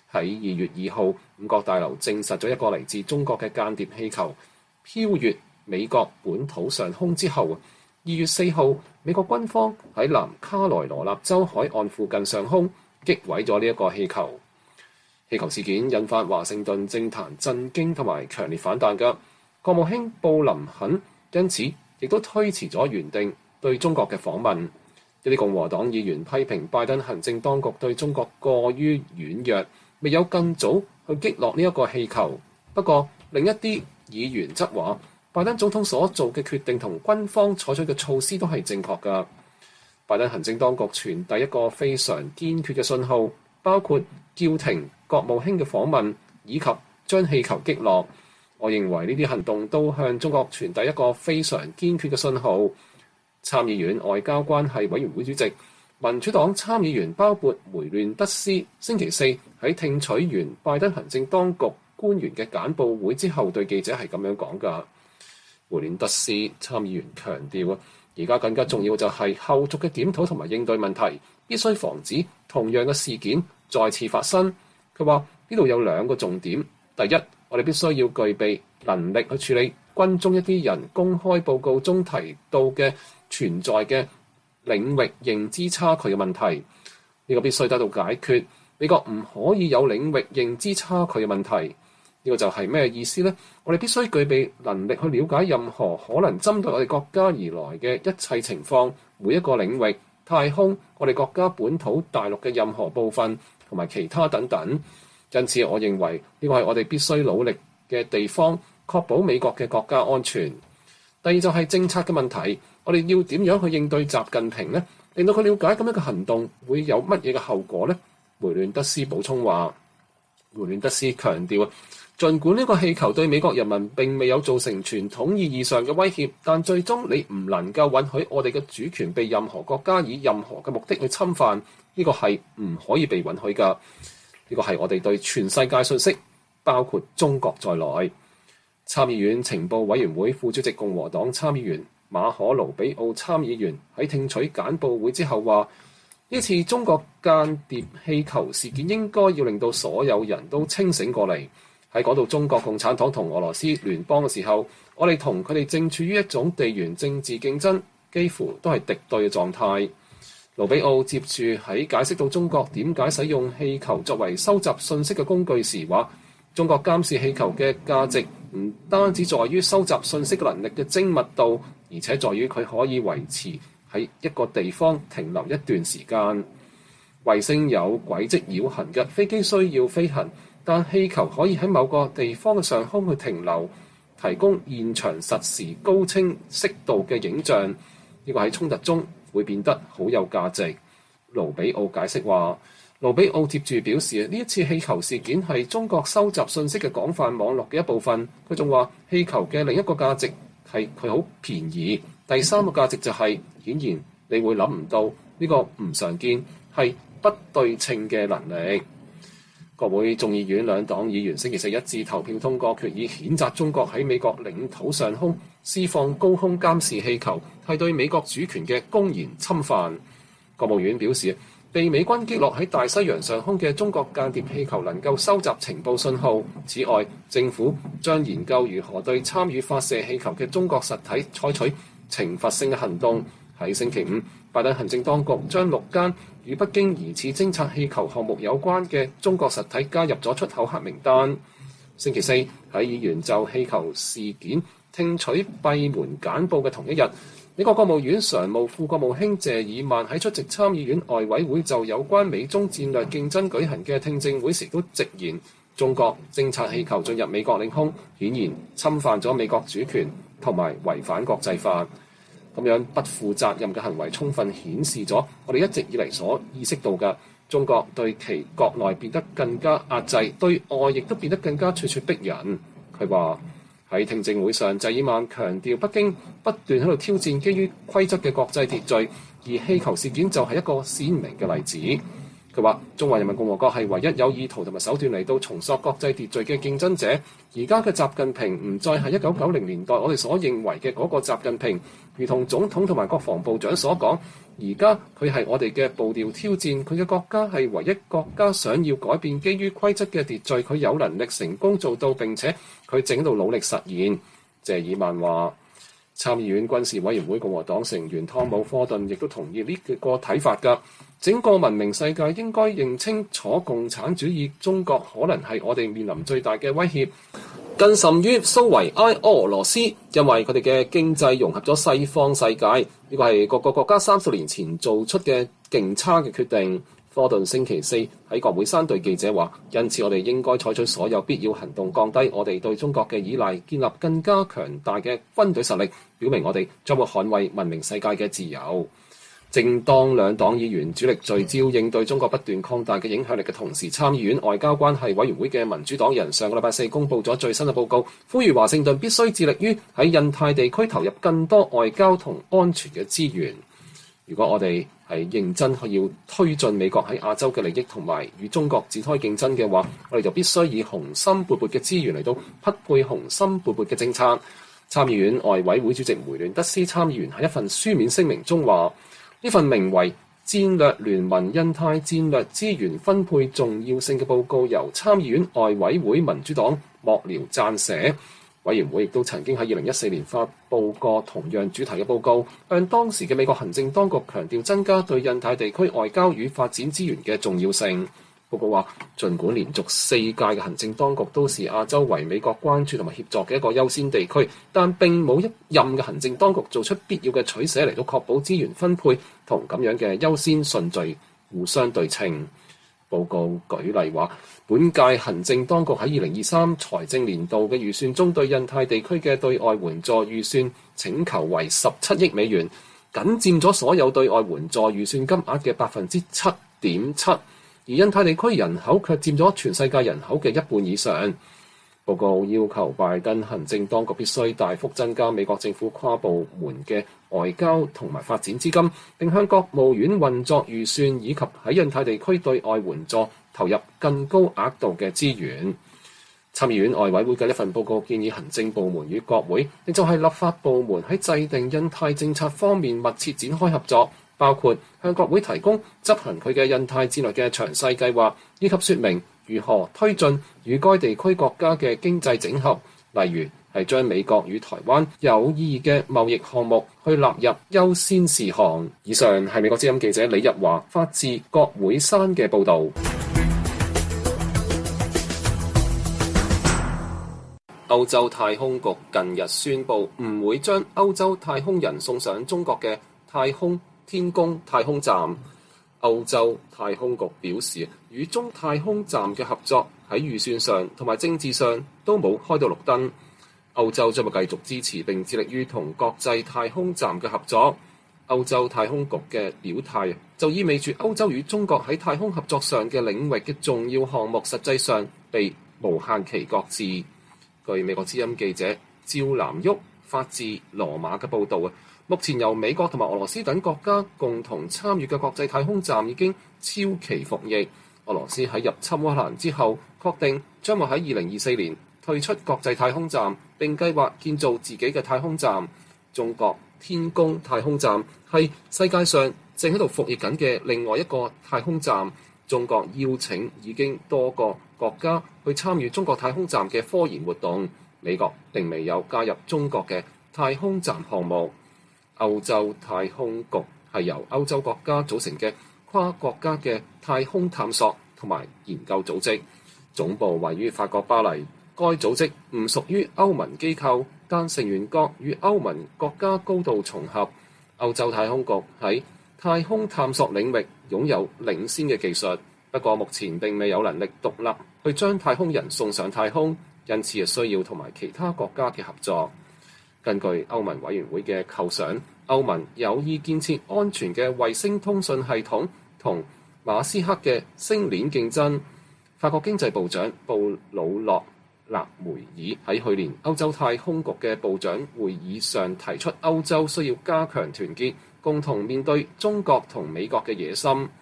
喺2月2號，五角大樓證實咗一個嚟自中國嘅間諜氣球飄越美國本土上空之後，2月4號，美國軍方喺南卡羅來納州海岸附近上空擊毀咗呢一個氣球。氣球事件引發華盛頓政壇震驚同埋強烈反彈嘅，國務卿布林肯因此亦都推遲咗原定對中國嘅訪問。一啲共和黨議員批評拜登行政當局對中國過於軟弱，未有更早去擊落呢一個氣球。不過另一啲議員則話，拜登總統所做嘅決定同軍方採取嘅措施都係正確㗎。拜登行政當局傳遞一個非常堅決嘅信號，包括叫停國務卿嘅訪問，以及將氣球擊落。我認為呢啲行動都向中國傳遞一個非常堅決嘅信號。參議院外交關係委員會主席、民主黨參議員包括梅亂德斯，星期四喺聽取完拜登行政當局官員嘅簡報會之後，對記者係咁樣講㗎。梅亂德斯參議員強調而家更加重要就係後續嘅檢討同埋應對問題，必須防止同樣嘅事件再次發生。佢話呢度有兩個重點，第一，我哋必須要具備能力去處理軍中一啲人公開報告中提到嘅存在嘅領域認知差距嘅問題，呢個必須得到解決。美國唔可以有領域認知差距嘅問題，呢個就係咩意思呢？我哋必須具備能力去了解任何可能針對我哋國家而來嘅一切情況，每一個領域、太空、我哋國家本土大陸嘅任何部分同埋其他等等。因此，我認為呢個係我哋必須努力嘅地方，確保美國嘅國家安全。第二就係政策嘅問題，我哋要點樣去應對習近平呢？令到佢了解咁樣嘅行動會有乜嘢嘅後果呢？梅亂德斯補充話，梅亂德斯強調，儘管呢個氣球對美國人民並未有造成傳統意義上嘅威脅，但最終你唔能夠允許我哋嘅主權被任何國家以任何嘅目的去侵犯，呢個係唔可以被允許㗎。呢個係我哋對全世界信息，包括中國在內。參議院情報委員會副主席共和黨參議員馬可盧比奧參議員喺聽取簡報會之後話：呢次中國間諜氣球事件應該要令到所有人都清醒過嚟。喺講到中國共產黨同俄羅斯聯邦嘅時候，我哋同佢哋正處於一種地緣政治競爭，幾乎都係敵對嘅狀態。盧比奧接住喺解釋到中國點解使用氣球作為收集信息嘅工具時話：中國監視氣球嘅價值唔單止在於收集信息嘅能力嘅精密度，而且在於佢可以維持喺一個地方停留一段時間。衛星有軌跡繞行嘅，飛機需要飛行，但氣球可以喺某個地方嘅上空去停留，提供現場實時高清適度嘅影像。呢個喺衝突中會變得好有價值。盧比奧解釋話，盧比奧接住表示，呢一次氣球事件係中國收集信息嘅廣泛網絡嘅一部分。佢仲話，氣球嘅另一個價值係佢好便宜。第三個價值就係，顯然你會諗唔到呢個唔常見係不對稱嘅能力。國會眾議院兩黨議員星期四一致投票通過決議，譴責中國喺美國領土上空施放高空監視氣球，係對美國主權嘅公然侵犯。國務院表示，被美軍擊落喺大西洋上空嘅中國間諜氣球能夠收集情報信號。此外，政府將研究如何對參與發射氣球嘅中國實體採取懲罰性嘅行動。喺星期五，拜登行政當局將6間與北京疑似偵察氣球項目有關嘅中國實體加入咗出口黑名單。星期四，喺議員就氣球事件聽取閉門簡報嘅同一日，美國國務院常務副國務卿謝爾曼喺出席參議院外委會就有關美中戰略競爭舉行嘅聽證會時都直言，中國偵察氣球進入美國領空，顯然侵犯咗美國主權同埋違反國際法。咁樣不負責任嘅行為，充分顯示咗我哋一直以嚟所意識到嘅，中國對其國內變得更加壓制，對外亦都變得更加咄咄逼人。佢話喺聽證會上，謝爾曼強調北京不斷喺度挑戰基於規則嘅國際秩序，而氣球事件就係一個鮮明嘅例子。 佢話：中華人民共和國係唯一有意圖同埋手段嚟到重塑國際秩序嘅競爭者。而家嘅習近平唔再係1990年代我哋所認為嘅嗰個習近平，如同總統同埋國防部長所講，而家佢係我哋嘅步調挑戰，佢嘅國家係唯一國家想要改變基於規則嘅秩序，佢有能力成功做到，並且佢正喺度努力實現。謝爾曼話。參議院軍事委員會共和黨成員湯姆·科頓亦都同意呢個睇法㗎。整個文明世界應該認清楚共產主義中國可能係我哋面臨最大嘅威脅，更甚於蘇維埃俄羅斯，因為佢哋嘅經濟融合咗西方世界，呢個係各個國家30年前做出嘅勁差嘅決定。科頓星期四喺國會山對記者話，因此我哋應該採取所有必要行動，降低我哋對中國嘅依賴，建立更加強大嘅軍隊實力，表明我哋將會捍衛文明世界嘅自由。正當兩黨議員主力聚焦應對中國不斷擴大嘅影響力嘅同時，參議院外交關係委員會嘅民主黨人上個禮拜四公佈咗最新嘅報告，呼籲華盛頓必須致力於喺印太地區投入更多外交同安全嘅資源。如果我哋係認真要推進美國喺亞洲嘅利益同埋與中國展開競爭嘅話，我哋就必須以雄心勃勃嘅資源嚟到匹配雄心勃勃嘅政策。參議院外委會主席梅亂德斯參議員喺一份書面聲明中話，呢份名為《戰略聯盟印太戰略資源分配重要性》嘅報告由參議院外委會民主黨幕僚撰寫。委員會亦都曾經喺2014年發布過同樣主題嘅報告，向當時嘅美國行政當局強調增加對印太地區外交與發展資源嘅重要性。報告話，儘管連續4屆嘅行政當局都視亞洲為美國關注同埋協助嘅一個優先地區，但並冇一任嘅行政當局做出必要嘅取捨嚟到確保資源分配同咁樣嘅優先順序互相對稱。報告舉例話，本屆行政當局喺2023財政年度嘅預算中，對印太地區嘅對外援助預算請求為17億美元，僅佔咗所有對外援助預算金額嘅7.7%，而印太地區人口卻佔咗全世界人口嘅一半以上。報告要求拜登行政當局必須大幅增加美國政府跨部門嘅外交同埋發展資金，並向國務院運作預算以及喺印太地區對外援助投入更高額度嘅資源。參議院外委會嘅一份報告建議行政部門與國會，亦就係立法部門喺制定印太政策方面密切展開合作，包括向國會提供執行佢嘅印太戰略嘅詳細計劃，以及說明如何推進與該地區國家嘅經濟整合，例如係將美國與台灣有意義嘅貿易項目去納入優先事項。以上係美國之音記者李日華發自國會山嘅報導。歐洲太空局近日宣布唔會將歐洲太空人送上中國嘅太空天宮太空站。歐洲太空局表示，與中太空站嘅合作喺預算上同埋政治上都冇開到綠燈。歐洲將會繼續支持並致力於同國際太空站嘅合作。歐洲太空局嘅表態就意味住歐洲與中國喺太空合作上嘅領域嘅重要項目實際上被無限期擱置。據美國之音記者趙南旭發自羅馬嘅報導，目前由美國同埋俄羅斯等國家共同參與嘅國際太空站已經超期服役。俄羅斯喺入侵烏克蘭之後，確定將會喺2024年退出國際太空站，並計劃建造自己嘅太空站。中國天宮太空站係世界上正喺度服役緊嘅另外一個太空站。中國邀請已經多個國家去參與中國太空站嘅科研活動，美國並未有加入中國嘅太空站項目。歐洲太空局係由歐洲國家組成嘅跨國家嘅太空探索同埋研究組織，總部位於法國巴黎。該組織唔屬於歐盟機構，但成員國與歐盟國家高度重合。歐洲太空局喺太空探索領域擁有領先嘅技術，不過目前並未有能力獨立去將太空人送上太空，因此需要同埋其他國家嘅合作。根據歐盟委員會嘅構想，歐盟有意建設安全嘅衛星通訊系統，同馬斯克嘅星鏈競爭。法國經濟部長布魯諾納梅爾喺去年歐洲太空局嘅部長會議上提出，歐洲需要加強團結，共同面對中國同美國嘅野心。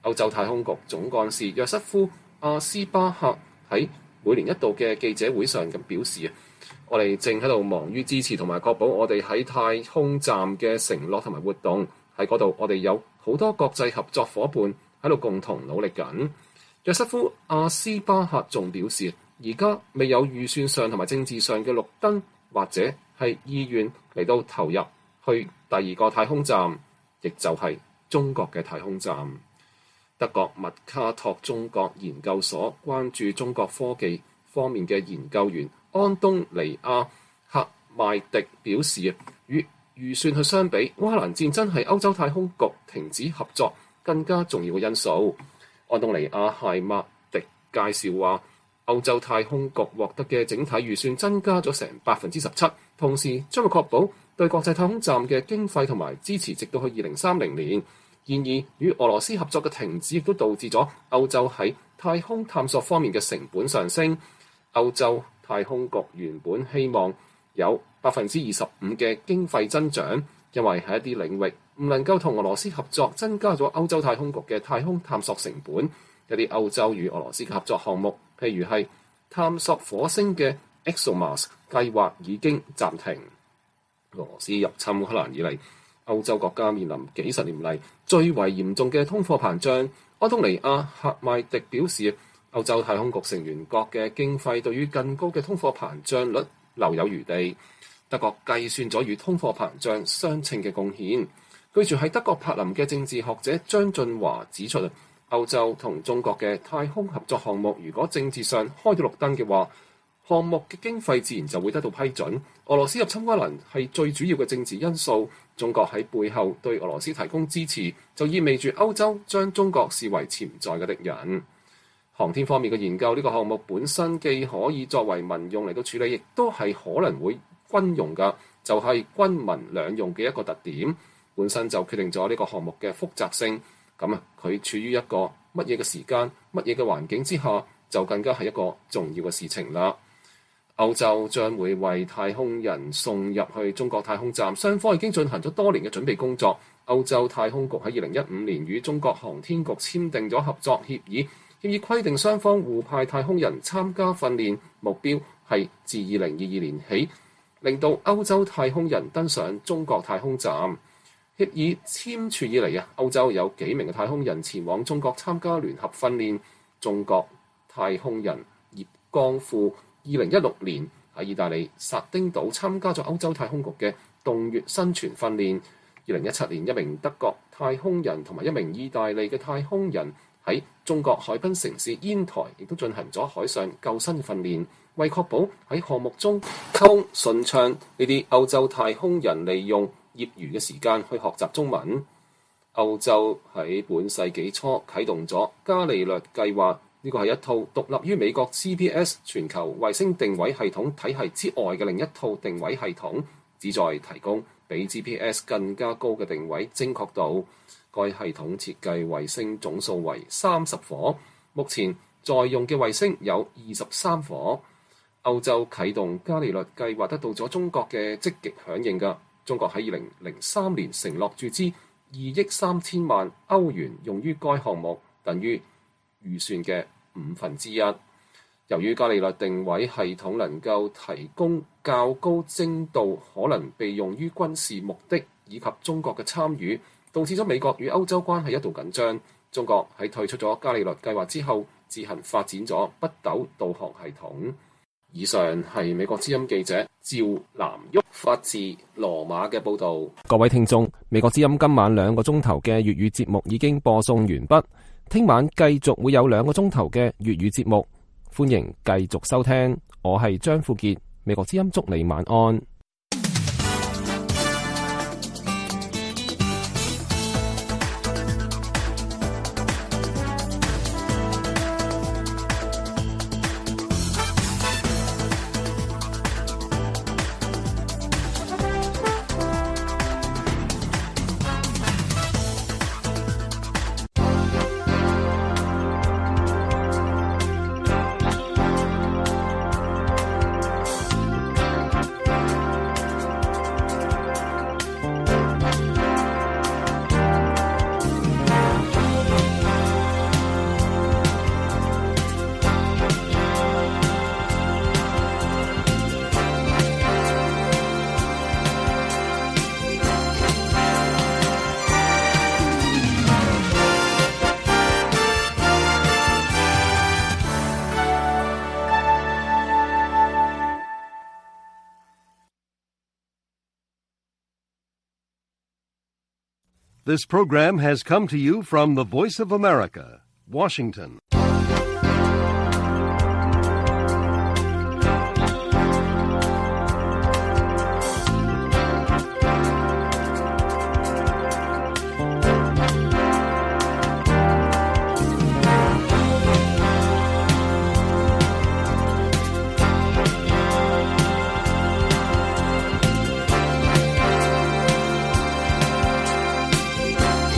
歐洲太空局總幹事約瑟夫·阿斯巴赫喺每年一度嘅記者會上咁表示我哋正喺度忙於支持同埋確保我哋喺太空站嘅承諾同埋活動，喺嗰度我哋有好多國際合作伙伴喺度共同努力緊。約瑟夫·阿斯巴赫仲表示，而家未有預算上同埋政治上嘅綠燈，或者係意願嚟到投入去第二個太空站，亦就係中國嘅太空站。德國麥卡托中國研究所關注中國科技方面嘅研究員安東尼亞·赫邁迪表示，與預算去相比，烏克蘭戰爭係歐洲太空局停止合作更加重要嘅因素。安東尼亞·赫邁迪介紹話，歐洲太空局獲得嘅整體預算增加咗成17%，同時將會確保對國際太空站嘅經費同埋支持，直到去2030年。然而，與俄羅斯合作嘅停止亦都導致咗歐洲喺太空探索方面嘅成本上升。歐洲太空局原本希望有25%嘅經費增長，因為喺一啲領域唔能夠同俄羅斯合作，增加咗歐洲太空局嘅太空探索成本。一啲歐洲與俄羅斯嘅合作項目，譬如係探索火星嘅 ExoMars 計劃已經暫停。俄羅斯入侵烏克蘭以嚟，歐洲國家面臨幾十年嚟最為嚴重嘅通貨膨脹。安東尼亞·赫邁迪表示，歐洲太空局成員國嘅經費對於更高嘅通貨膨脹率留有餘地。德國計算咗與通貨膨脹相稱嘅貢獻。據住喺德國柏林嘅政治學者張俊華指出，歐洲同中國嘅太空合作項目，如果政治上開咗綠燈嘅話，項目嘅經費自然就會得到批准。俄羅斯入侵烏克蘭係最主要嘅政治因素，中國喺背後對俄羅斯提供支持，就意味住歐洲將中國視為潛在嘅敵人。航天方面嘅研究，呢個項目本身既可以作為民用嚟到處理，亦都係可能會軍用㗎，就係軍民兩用嘅一個特點，本身就決定咗呢個項目嘅複雜性。咁佢處於一個乜嘢嘅時間、乜嘢嘅環境之下，就更加係一個重要嘅事情啦。歐洲將會為太空人送入去中國太空站，雙方已經進行咗多年嘅準備工作。歐洲太空局喺2015年與中國航天局簽訂咗合作協議，協議規定雙方互派太空人參加訓練，目標係自2022年起，令到歐洲太空人登上中國太空站。協議簽署以嚟歐洲有幾名嘅太空人前往中國參加聯合訓練。中國太空人葉光富2016年喺意大利薩丁島參加咗歐洲太空局嘅洞穴生存訓練。2017年，一名德國太空人同埋一名意大利嘅太空人喺中國海濱城市煙台亦都進行咗海上救生訓練，為確保喺項目中溝通順暢，呢啲歐洲太空人利用業餘嘅時間去學習中文。歐洲喺本世紀初啟動咗伽利略計劃，呢個係一套獨立於美國 GPS 全球衛星定位系統體系之外嘅另一套定位系統，旨在提供比 GPS 更加高嘅定位精確度。該系統設計衛星總數為30顆，目前在用嘅衛星有23顆。歐洲啟動伽利略計劃得到咗中國嘅積極響應㗎。中國喺2003年承諾注資2億3千萬歐元用於該項目，等於預算嘅1/5。由於伽利略定位系統能夠提供較高精度，可能被用於軍事目的，以及中國嘅參與，導致咗美國與歐洲關係一度緊張。中國喺退出咗伽利略計劃之後，自行發展咗北斗導航系統。以上係美國之音記者趙南旭發自羅馬嘅報導。 各位聽眾，美國之音今晚2個鐘頭嘅粵語節目已經播送完畢，聽晚繼續會有2個鐘頭嘅粵語節目，歡迎繼續收聽。我係張富傑，美國之音祝你晚安。 This program has come to you from the Voice of America, Washington.